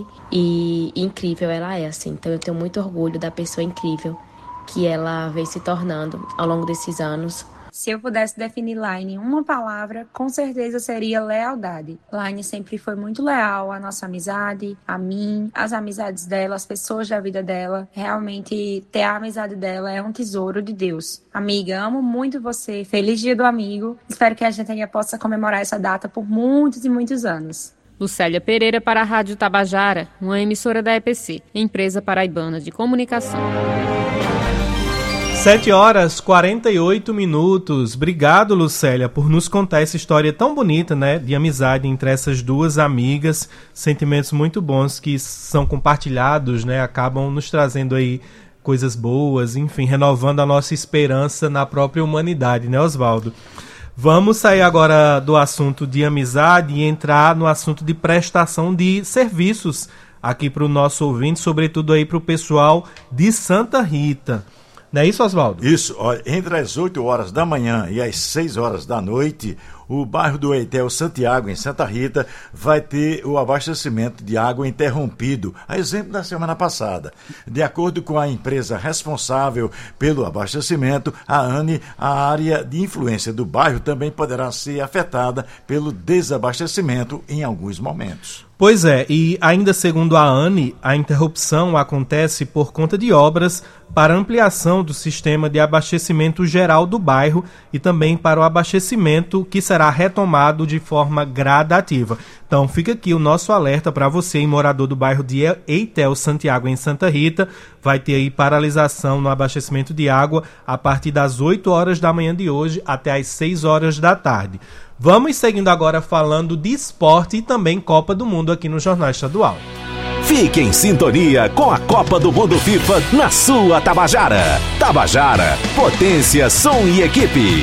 e incrível ela é, assim. Então eu tenho muito orgulho da pessoa incrível que ela vem se tornando ao longo desses anos. Se eu pudesse definir Laine em uma palavra, com certeza seria lealdade. Laine sempre foi muito leal à nossa amizade, a mim, às amizades dela, às pessoas da vida dela. Realmente, ter a amizade dela é um tesouro de Deus. Amiga, amo muito você. Feliz Dia do Amigo. Espero que a gente ainda possa comemorar essa data por muitos e muitos anos. Lucélia Pereira para a Rádio Tabajara, uma emissora da E P C, Empresa Paraibana de Comunicação. sete horas e quarenta e oito minutos. Obrigado, Lucélia, por nos contar essa história tão bonita, né, de amizade entre essas duas amigas. Sentimentos muito bons que são compartilhados, né, acabam nos trazendo aí coisas boas, enfim, renovando a nossa esperança na própria humanidade, né, Oswaldo? Vamos sair agora do assunto de amizade e entrar no assunto de prestação de serviços aqui para o nosso ouvinte, sobretudo aí para o pessoal de Santa Rita. Não é isso, Oswaldo? Isso. Olha, entre as oito horas da manhã e as seis horas da noite, o bairro do Eitel Santiago, em Santa Rita, vai ter o abastecimento de água interrompido, a exemplo da semana passada. De acordo com a empresa responsável pelo abastecimento, a ANE, a área de influência do bairro também poderá ser afetada pelo desabastecimento em alguns momentos. Pois é, e ainda segundo a ANE, a interrupção acontece por conta de obras para ampliação do sistema de abastecimento geral do bairro e também para o abastecimento que será retomado de forma gradativa. Então fica aqui o nosso alerta para você, morador do bairro de Eitel Santiago, em Santa Rita. Vai ter aí paralisação no abastecimento de água a partir das oito horas da manhã de hoje até as seis horas da tarde. Vamos seguindo agora falando de esporte e também Copa do Mundo aqui no Jornal Estadual. Fique em sintonia com a Copa do Mundo FIFA na sua Tabajara. Tabajara, potência, som e equipe.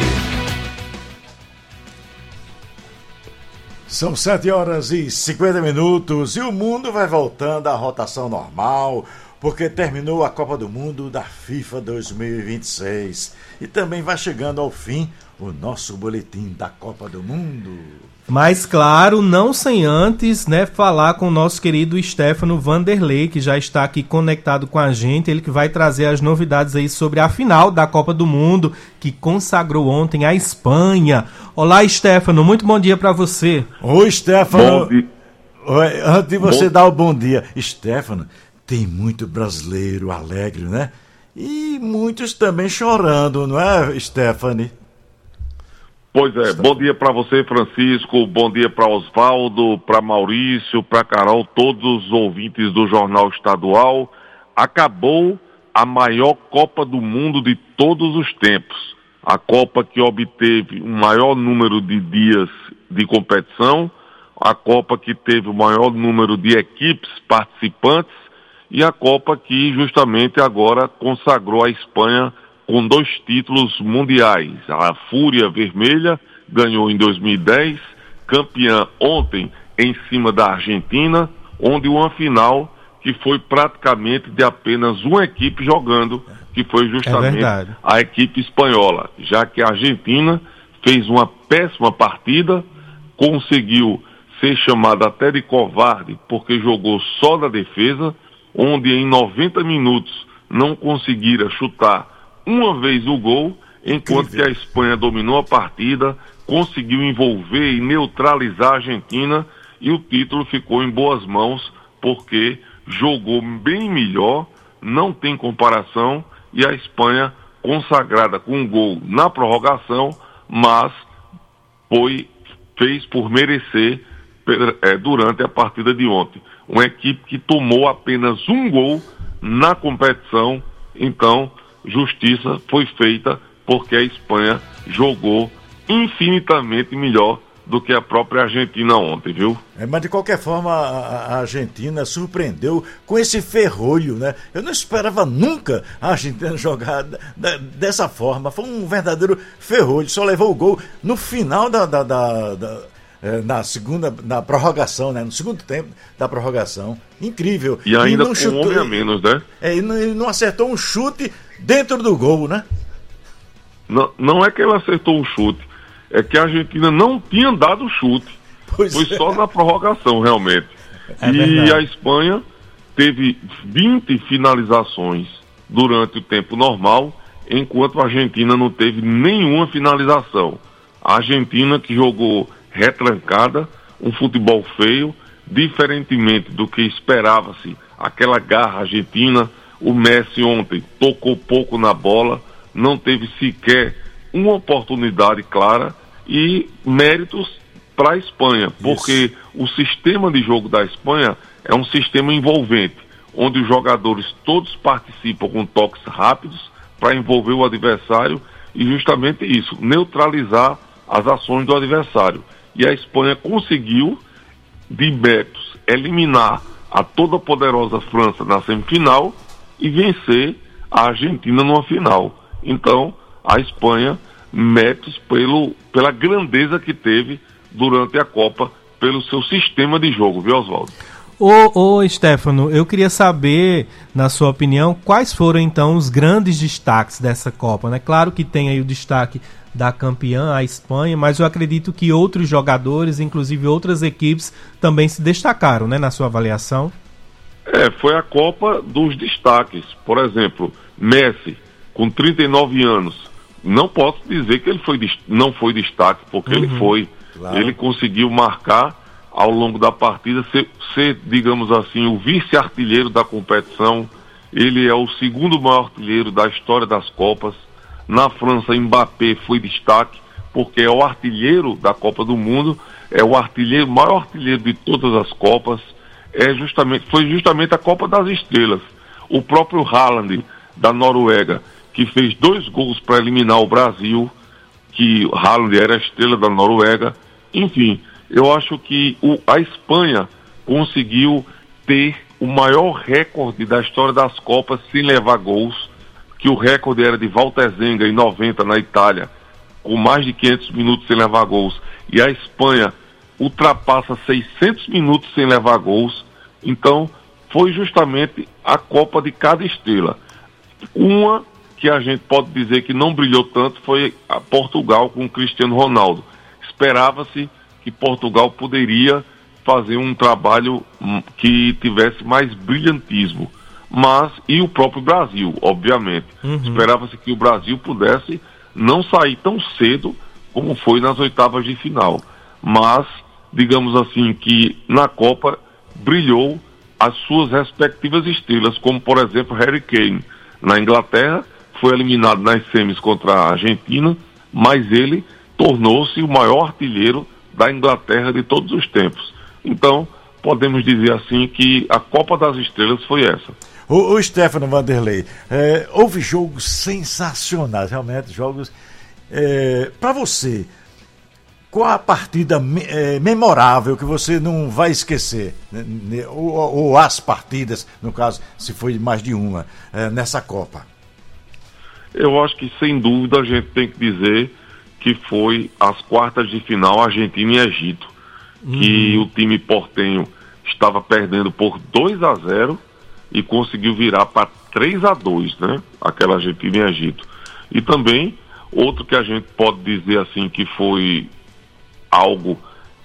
São sete horas e cinquenta minutos e o mundo vai voltando à rotação normal, porque terminou a Copa do Mundo da FIFA dois mil e vinte e seis. E também vai chegando ao fim o nosso boletim da Copa do Mundo. Mas, claro, não sem antes, né, falar com o nosso querido Stefano Vanderlei, que já está aqui conectado com a gente. Ele que vai trazer as novidades aí sobre a final da Copa do Mundo, que consagrou ontem a Espanha. Olá, Stefano, muito bom dia para você. Oi, Stefano. Oi, antes de você bom... dar o bom dia, Stefano, tem muito brasileiro alegre, né? E muitos também chorando, não é, Stephanie? Pois é, bom dia para você, Francisco, bom dia para Oswaldo, para Maurício, para Carol, todos os ouvintes do Jornal Estadual. Acabou a maior Copa do Mundo de todos os tempos. A Copa que obteve o maior número de dias de competição, a Copa que teve o maior número de equipes participantes e a Copa que justamente agora consagrou a Espanha com dois títulos mundiais. A Fúria Vermelha ganhou em dois mil e dez, campeã ontem em cima da Argentina, onde uma final que foi praticamente de apenas uma equipe jogando, que foi justamente é a equipe espanhola, já que a Argentina fez uma péssima partida, conseguiu ser chamada até de covarde, porque jogou só na defesa, onde em noventa minutos não conseguira chutar uma vez o gol, enquanto Incrível. que a Espanha dominou a partida, conseguiu envolver e neutralizar a Argentina, e o título ficou em boas mãos, porque jogou bem melhor, não tem comparação, e a Espanha consagrada com um gol na prorrogação, mas foi, fez por merecer é, durante a partida de ontem. Uma equipe que tomou apenas um gol na competição, então justiça foi feita porque a Espanha jogou infinitamente melhor do que a própria Argentina ontem, viu? É, mas de qualquer forma a, a Argentina surpreendeu com esse ferrolho, né? Eu não esperava nunca a Argentina jogar da, da, dessa forma. Foi um verdadeiro ferrolho. Só levou o gol no final da, da, da, da é, na segunda, na prorrogação, né? No segundo tempo da prorrogação. Incrível. E ainda e com chutou, um homem a menos, né? É, e não, ele não acertou um chute dentro do gol, né? Não, não é que ele acertou um chute, é que a Argentina não tinha dado chute. Pois Foi é. só na prorrogação, realmente. É e verdade. A Espanha teve vinte finalizações durante o tempo normal, enquanto a Argentina não teve nenhuma finalização. A Argentina que jogou retrancada, um futebol feio, diferentemente do que esperava-se, aquela garra argentina. O Messi ontem tocou pouco na bola, não teve sequer uma oportunidade clara, e méritos para a Espanha, porque Isso. o sistema de jogo da Espanha é um sistema envolvente, onde os jogadores todos participam com toques rápidos para envolver o adversário e justamente isso, neutralizar as ações do adversário. E a Espanha conseguiu, de méritos, eliminar a toda poderosa França na semifinal e vencer a Argentina numa final. Então, a Espanha, méritos pelo, pela grandeza que teve durante a Copa, pelo seu sistema de jogo, viu, Oswaldo? Ô, ô, Stefano, eu queria saber, na sua opinião, quais foram, então, os grandes destaques dessa Copa, né? Claro que tem aí o destaque da campeã, a Espanha, mas eu acredito que outros jogadores, inclusive outras equipes, também se destacaram, né, na sua avaliação. É, foi a Copa dos destaques. Por exemplo, Messi, com trinta e nove anos, não posso dizer que ele foi, não foi destaque, porque uhum, ele foi. Claro. Ele conseguiu marcar ao longo da partida, ser, ser, digamos assim, o vice-artilheiro da competição. Ele é o segundo maior artilheiro da história das Copas. Na França, Mbappé foi destaque, porque é o artilheiro da Copa do Mundo, é o artilheiro, maior artilheiro de todas as Copas. É justamente, foi justamente a Copa das Estrelas. O próprio Haaland, da Noruega, que fez dois gols para eliminar o Brasil, que o Haaland era a estrela da Noruega. Enfim, eu acho que o, a Espanha conseguiu ter o maior recorde da história das Copas sem levar gols, que o recorde era de Walter Zenga em noventa na Itália, com mais de quinhentos minutos sem levar gols, e a Espanha ultrapassa seiscentos minutos sem levar gols. Então, foi justamente a Copa de cada estrela. Uma que a gente pode dizer que não brilhou tanto foi a Portugal com o Cristiano Ronaldo. Esperava-se que Portugal poderia fazer um trabalho que tivesse mais brilhantismo, mas, e o próprio Brasil, obviamente. Uhum. Esperava-se que o Brasil pudesse não sair tão cedo como foi nas oitavas de final, mas, digamos assim, que na Copa brilhou as suas respectivas estrelas, como por exemplo Harry Kane, na Inglaterra, foi eliminado nas semis contra a Argentina, mas ele tornou-se o maior artilheiro da Inglaterra de todos os tempos. Então, podemos dizer assim que a Copa das Estrelas foi essa. O, o Stefano Vanderlei, é, houve jogos sensacionais, realmente, jogos... É, para você, qual a partida é, memorável que você não vai esquecer? Né? Ou, ou as partidas, no caso, se foi mais de uma, é, nessa Copa? Eu acho que, sem dúvida, a gente tem que dizer que foi as quartas de final Argentina e Egito, uhum. que o time portenho estava perdendo por dois a zero e conseguiu virar para três a dois, né? Aquela Argentina e Egito. E também, outro que a gente pode dizer assim que foi algo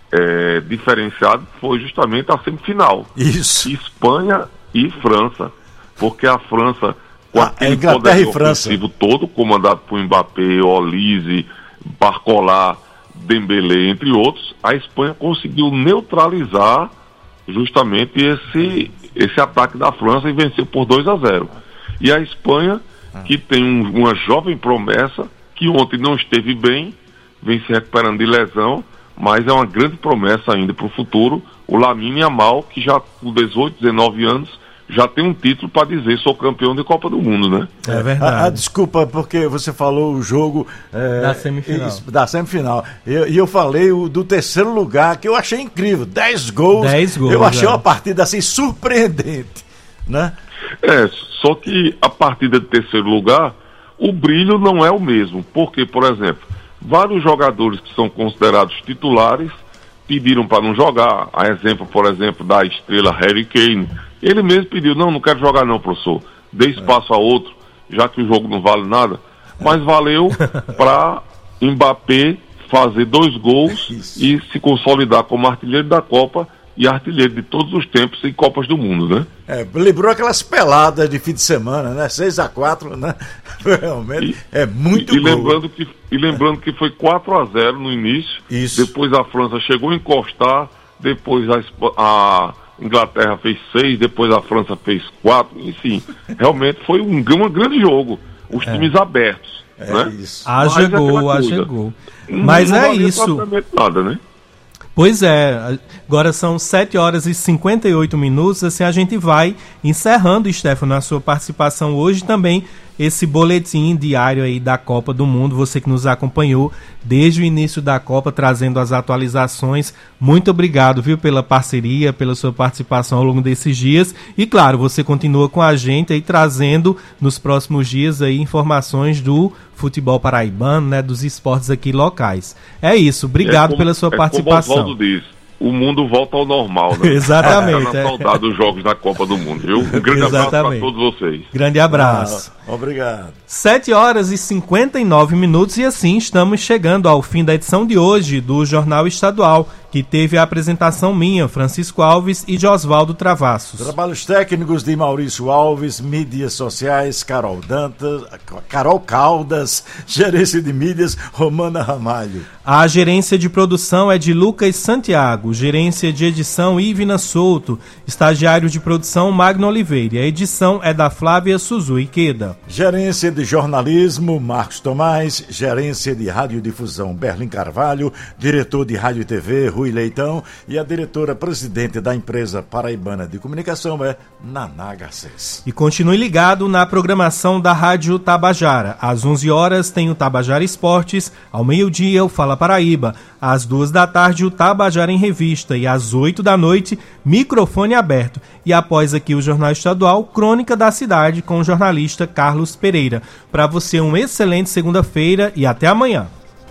é, diferenciado, foi justamente a semifinal. Isso. Espanha e França. Porque a França, com ah, aquele poder ofensivo todo, comandado por Mbappé, Olise, Barcola, Dembélé, entre outros, a Espanha conseguiu neutralizar justamente esse, esse ataque da França e venceu por dois a zero. E a Espanha, que tem um, uma jovem promessa, que ontem não esteve bem, vem se recuperando de lesão, mas é uma grande promessa ainda para o futuro, o Lamine Yamal, que já com dezoito, dezenove anos, já tem um título para dizer sou campeão de Copa do Mundo, né? É verdade. Ah, ah, desculpa, porque você falou o jogo é, da semifinal. Isso, da semifinal. E eu, eu falei o do terceiro lugar, que eu achei incrível. Dez gols. Dez gols. Eu achei é. uma partida assim surpreendente, né? É, só que a partida de terceiro lugar, o brilho não é o mesmo. Porque, por exemplo, vários jogadores que são considerados titulares pediram para não jogar. A exemplo, por exemplo, da estrela Harry Kane. Ele mesmo pediu, não, não quero jogar não, professor. Dê espaço é. a outro, já que o jogo não vale nada. Mas valeu para Mbappé fazer dois gols Isso. e se consolidar como artilheiro da Copa e artilheiro de todos os tempos em Copas do Mundo, né? É, lembrou aquelas peladas de fim de semana, né? seis a quatro, né? Realmente e, é muito e, e gol. lembrando que E lembrando que foi quatro a zero no início. Isso. Depois a França chegou a encostar, depois a, a Inglaterra fez seis, depois a França fez quatro, enfim, realmente foi um, um grande jogo, os é. times abertos, é né? Isso. Haja gol, haja gol. Mas não é isso. Nada, né? Pois é, agora são sete horas e cinquenta e oito minutos, assim a gente vai encerrando, Stefano, a sua participação hoje também, esse boletim diário aí da Copa do Mundo, você que nos acompanhou desde o início da Copa, trazendo as atualizações. Muito obrigado, viu, pela parceria, pela sua participação ao longo desses dias. E claro, você continua com a gente aí trazendo nos próximos dias aí informações do futebol paraibano, né, dos esportes aqui locais. É isso, obrigado é como, pela sua é participação. Como o Oswaldo diz, o mundo volta ao normal, né? Exatamente. É, é na saudade dos jogos da Copa do Mundo, viu? Um grande Exatamente. abraço para todos vocês. Grande abraço. Ah, obrigado. sete horas e cinquenta e nove minutos e assim estamos chegando ao fim da edição de hoje do Jornal Estadual, que teve a apresentação minha, Francisco Alves e de Oswaldo Travassos. Trabalhos técnicos de Maurício Alves, mídias sociais, Carol Dantas, Carol Caldas, gerência de mídias, Romana Ramalho. A gerência de produção é de Lucas Santiago, gerência de edição Ivina Souto, estagiário de produção Magno Oliveira. A edição é da Flávia Suzu Iqueda. Gerência de jornalismo Marcos Tomás, gerência de radiodifusão Berlim Carvalho, diretor de rádio e T V Rui Leitão e a diretora-presidente da empresa paraibana de comunicação é Naná Garcês. E continue ligado na programação da Rádio Tabajara. Às onze horas tem o Tabajara Esportes, ao meio-dia o Fala Paraíba, às duas da tarde o Tabajara em Revista e às oito da noite microfone aberto. E após aqui o Jornal Estadual, Crônica da Cidade com o jornalista Carlos Pereira. Para você uma excelente segunda-feira e até amanhã.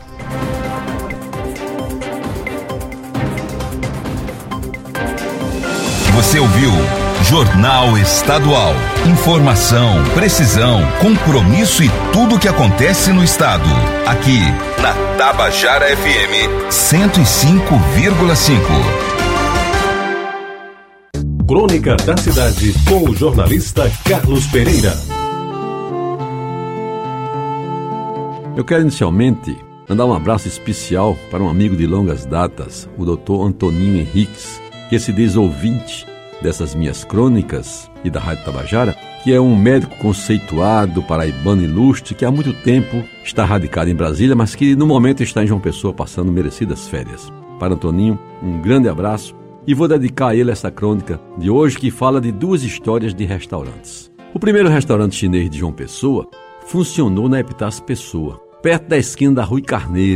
Você ouviu Jornal Estadual. Informação, precisão, compromisso e tudo o que acontece no estado. Aqui, na Tabajara F M cento e cinco vírgula cinco. Crônica da Cidade, com o jornalista Carlos Pereira. Eu quero inicialmente mandar um abraço especial para um amigo de longas datas, o doutor Antoninho Henriques, que se diz ouvinte dessas minhas crônicas e da Rádio Tabajara, que é um médico conceituado, paraibano ilustre, que há muito tempo está radicado em Brasília, mas que no momento está em João Pessoa passando merecidas férias. Para Antoninho, um grande abraço e vou dedicar a ele essa crônica de hoje que fala de duas histórias de restaurantes. O primeiro restaurante chinês de João Pessoa funcionou na Epitácio Pessoa, perto da esquina da Rui Carneiro,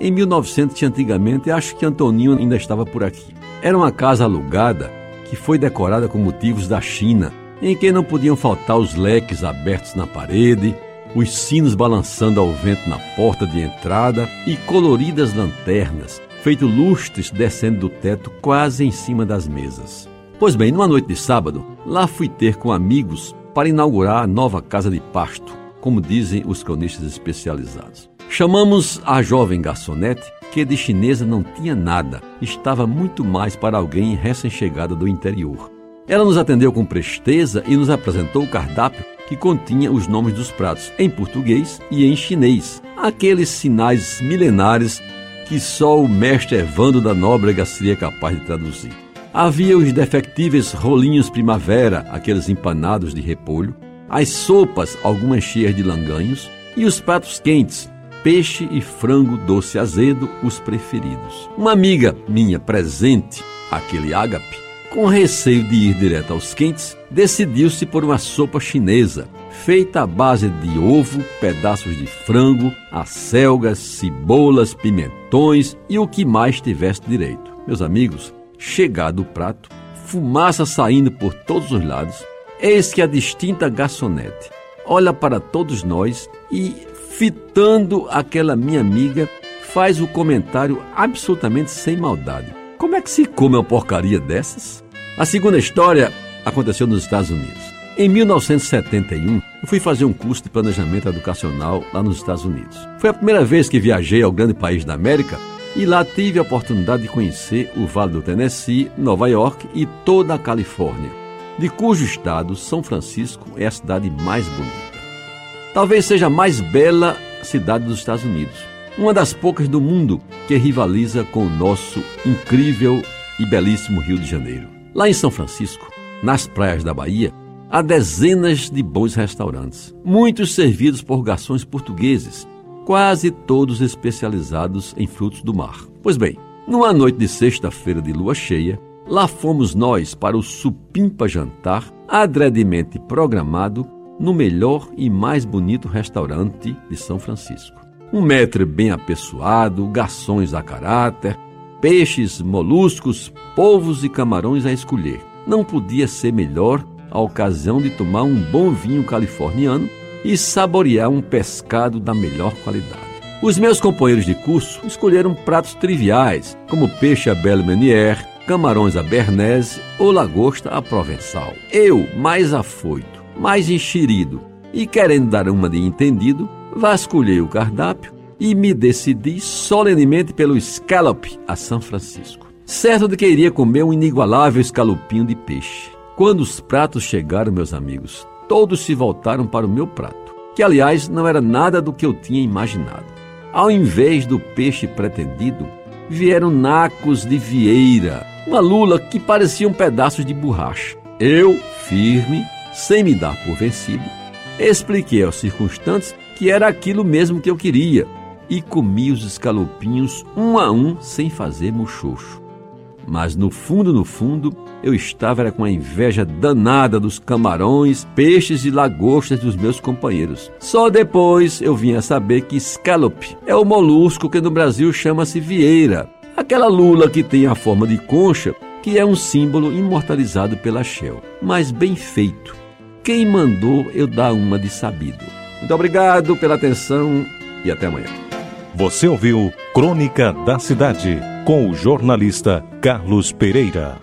Em mil e novecentos, antigamente, acho que Antoninho ainda estava por aqui. Era uma casa alugada que foi decorada com motivos da China, em que não podiam faltar os leques abertos na parede, os sinos balançando ao vento na porta de entrada e coloridas lanternas, feito lustres descendo do teto quase em cima das mesas. Pois bem, numa noite de sábado, lá fui ter com amigos para inaugurar a nova casa de pasto, como dizem os cronistas especializados. Chamamos a jovem garçonete, que de chinesa não tinha nada, estava muito mais para alguém recém-chegada do interior. Ela nos atendeu com presteza e nos apresentou o cardápio que continha os nomes dos pratos em português e em chinês, aqueles sinais milenares que só o mestre Evandro da Nóbrega seria capaz de traduzir. Havia os defectíveis rolinhos primavera, aqueles empanados de repolho, as sopas, algumas cheias de langanhos, e os pratos quentes, peixe e frango doce azedo, os preferidos. Uma amiga minha presente, aquele ágape, com receio de ir direto aos quentes, decidiu-se por uma sopa chinesa, feita à base de ovo, pedaços de frango, acelgas, cebolas, pimentões e o que mais tivesse direito. Meus amigos, chegado o prato, fumaça saindo por todos os lados, eis que a distinta garçonete olha para todos nós e, fitando aquela minha amiga, faz o comentário absolutamente sem maldade. Como é que se come uma porcaria dessas? A segunda história aconteceu nos Estados Unidos. Em mil novecentos e setenta e um, eu fui fazer um curso de planejamento educacional lá nos Estados Unidos. Foi a primeira vez que viajei ao grande país da América e lá tive a oportunidade de conhecer o Vale do Tennessee, Nova York e toda a Califórnia, de cujo estado São Francisco é a cidade mais bonita. Talvez seja a mais bela cidade dos Estados Unidos, uma das poucas do mundo que rivaliza com o nosso incrível e belíssimo Rio de Janeiro. Lá em São Francisco, nas praias da Bahia, há dezenas de bons restaurantes, muitos servidos por garçons portugueses, quase todos especializados em frutos do mar. Pois bem, numa noite de sexta-feira de lua cheia, lá fomos nós para o supimpa jantar, adredemente programado no melhor e mais bonito restaurante de São Francisco. Um maître bem apessoado, garçons a caráter, peixes, moluscos, polvos e camarões a escolher. Não podia ser melhor a ocasião de tomar um bom vinho californiano e saborear um pescado da melhor qualidade. Os meus companheiros de curso escolheram pratos triviais, como peixe à belle meunière, camarões à béarnaise ou lagosta à provençal. Eu, mais afoito, mais enxerido e querendo dar uma de entendido, vasculhei o cardápio e me decidi solenemente pelo scallop a São Francisco, certo de que iria comer um inigualável escalopinho de peixe. Quando os pratos chegaram, meus amigos, todos se voltaram para o meu prato, que aliás não era nada do que eu tinha imaginado. Ao invés do peixe pretendido, vieram nacos de vieira, uma lula que pareciam pedaços de borracha. Eu, firme, sem me dar por vencido, expliquei aos circunstantes que era aquilo mesmo que eu queria e comi os escalopinhos um a um sem fazer muxoxo. Mas no fundo, no fundo, eu estava era com a inveja danada dos camarões, peixes e lagostas dos meus companheiros. Só depois eu vim a saber que scallop é o molusco que no Brasil chama-se vieira, aquela lula que tem a forma de concha, que é um símbolo imortalizado pela Shell. Mas bem feito. Quem mandou eu dar uma de sabido? Muito obrigado pela atenção e até amanhã. Você ouviu Crônica da Cidade, com o jornalista Carlos Pereira.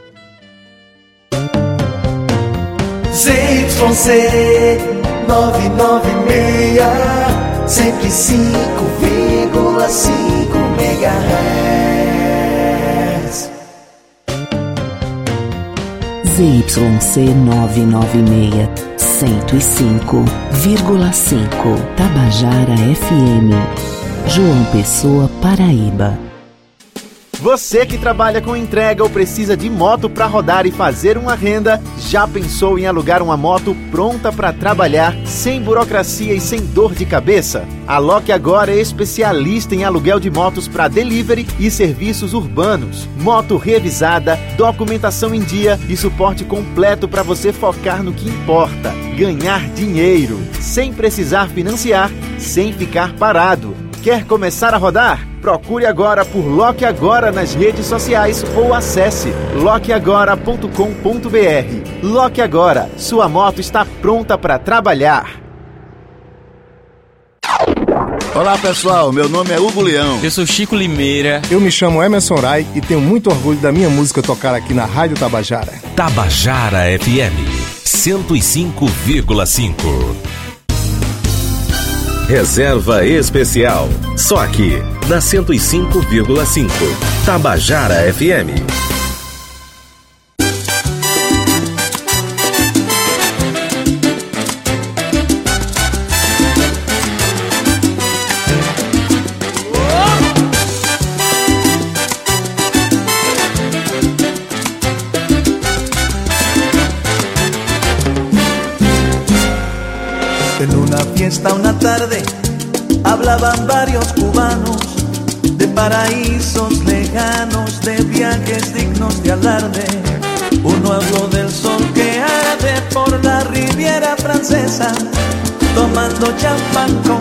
Z Y C nove nove seis, cento e cinco vírgula cinco megahertz. Z Y C nove nove seis, cento e cinco vírgula cinco, Tabajara F M, João Pessoa, Paraíba. Você que trabalha com entrega ou precisa de moto para rodar e fazer uma renda, já pensou em alugar uma moto pronta para trabalhar, sem burocracia e sem dor de cabeça? A Loki agora é especialista em aluguel de motos para delivery e serviços urbanos. Moto revisada, documentação em dia e suporte completo para você focar no que importa: ganhar dinheiro, sem precisar financiar, sem ficar parado. Quer começar a rodar? Procure agora por Loque Agora nas redes sociais ou acesse loque agora ponto com ponto b r. Loque Agora, sua moto está pronta para trabalhar. Olá pessoal, meu nome é Hugo Leão. Eu sou Chico Limeira. Eu me chamo Emerson Rai e tenho muito orgulho da minha música tocar aqui na Rádio Tabajara. Tabajara F M cento e cinco vírgula cinco. Reserva especial, só aqui na cento e cinco vírgula cinco. Tabajara F M. En una fiesta una tarde hablaban varios cubanos de paraísos lejanos, de viajes dignos de alarde. Uno habló del sol que arde por la Riviera Francesa, tomando champán con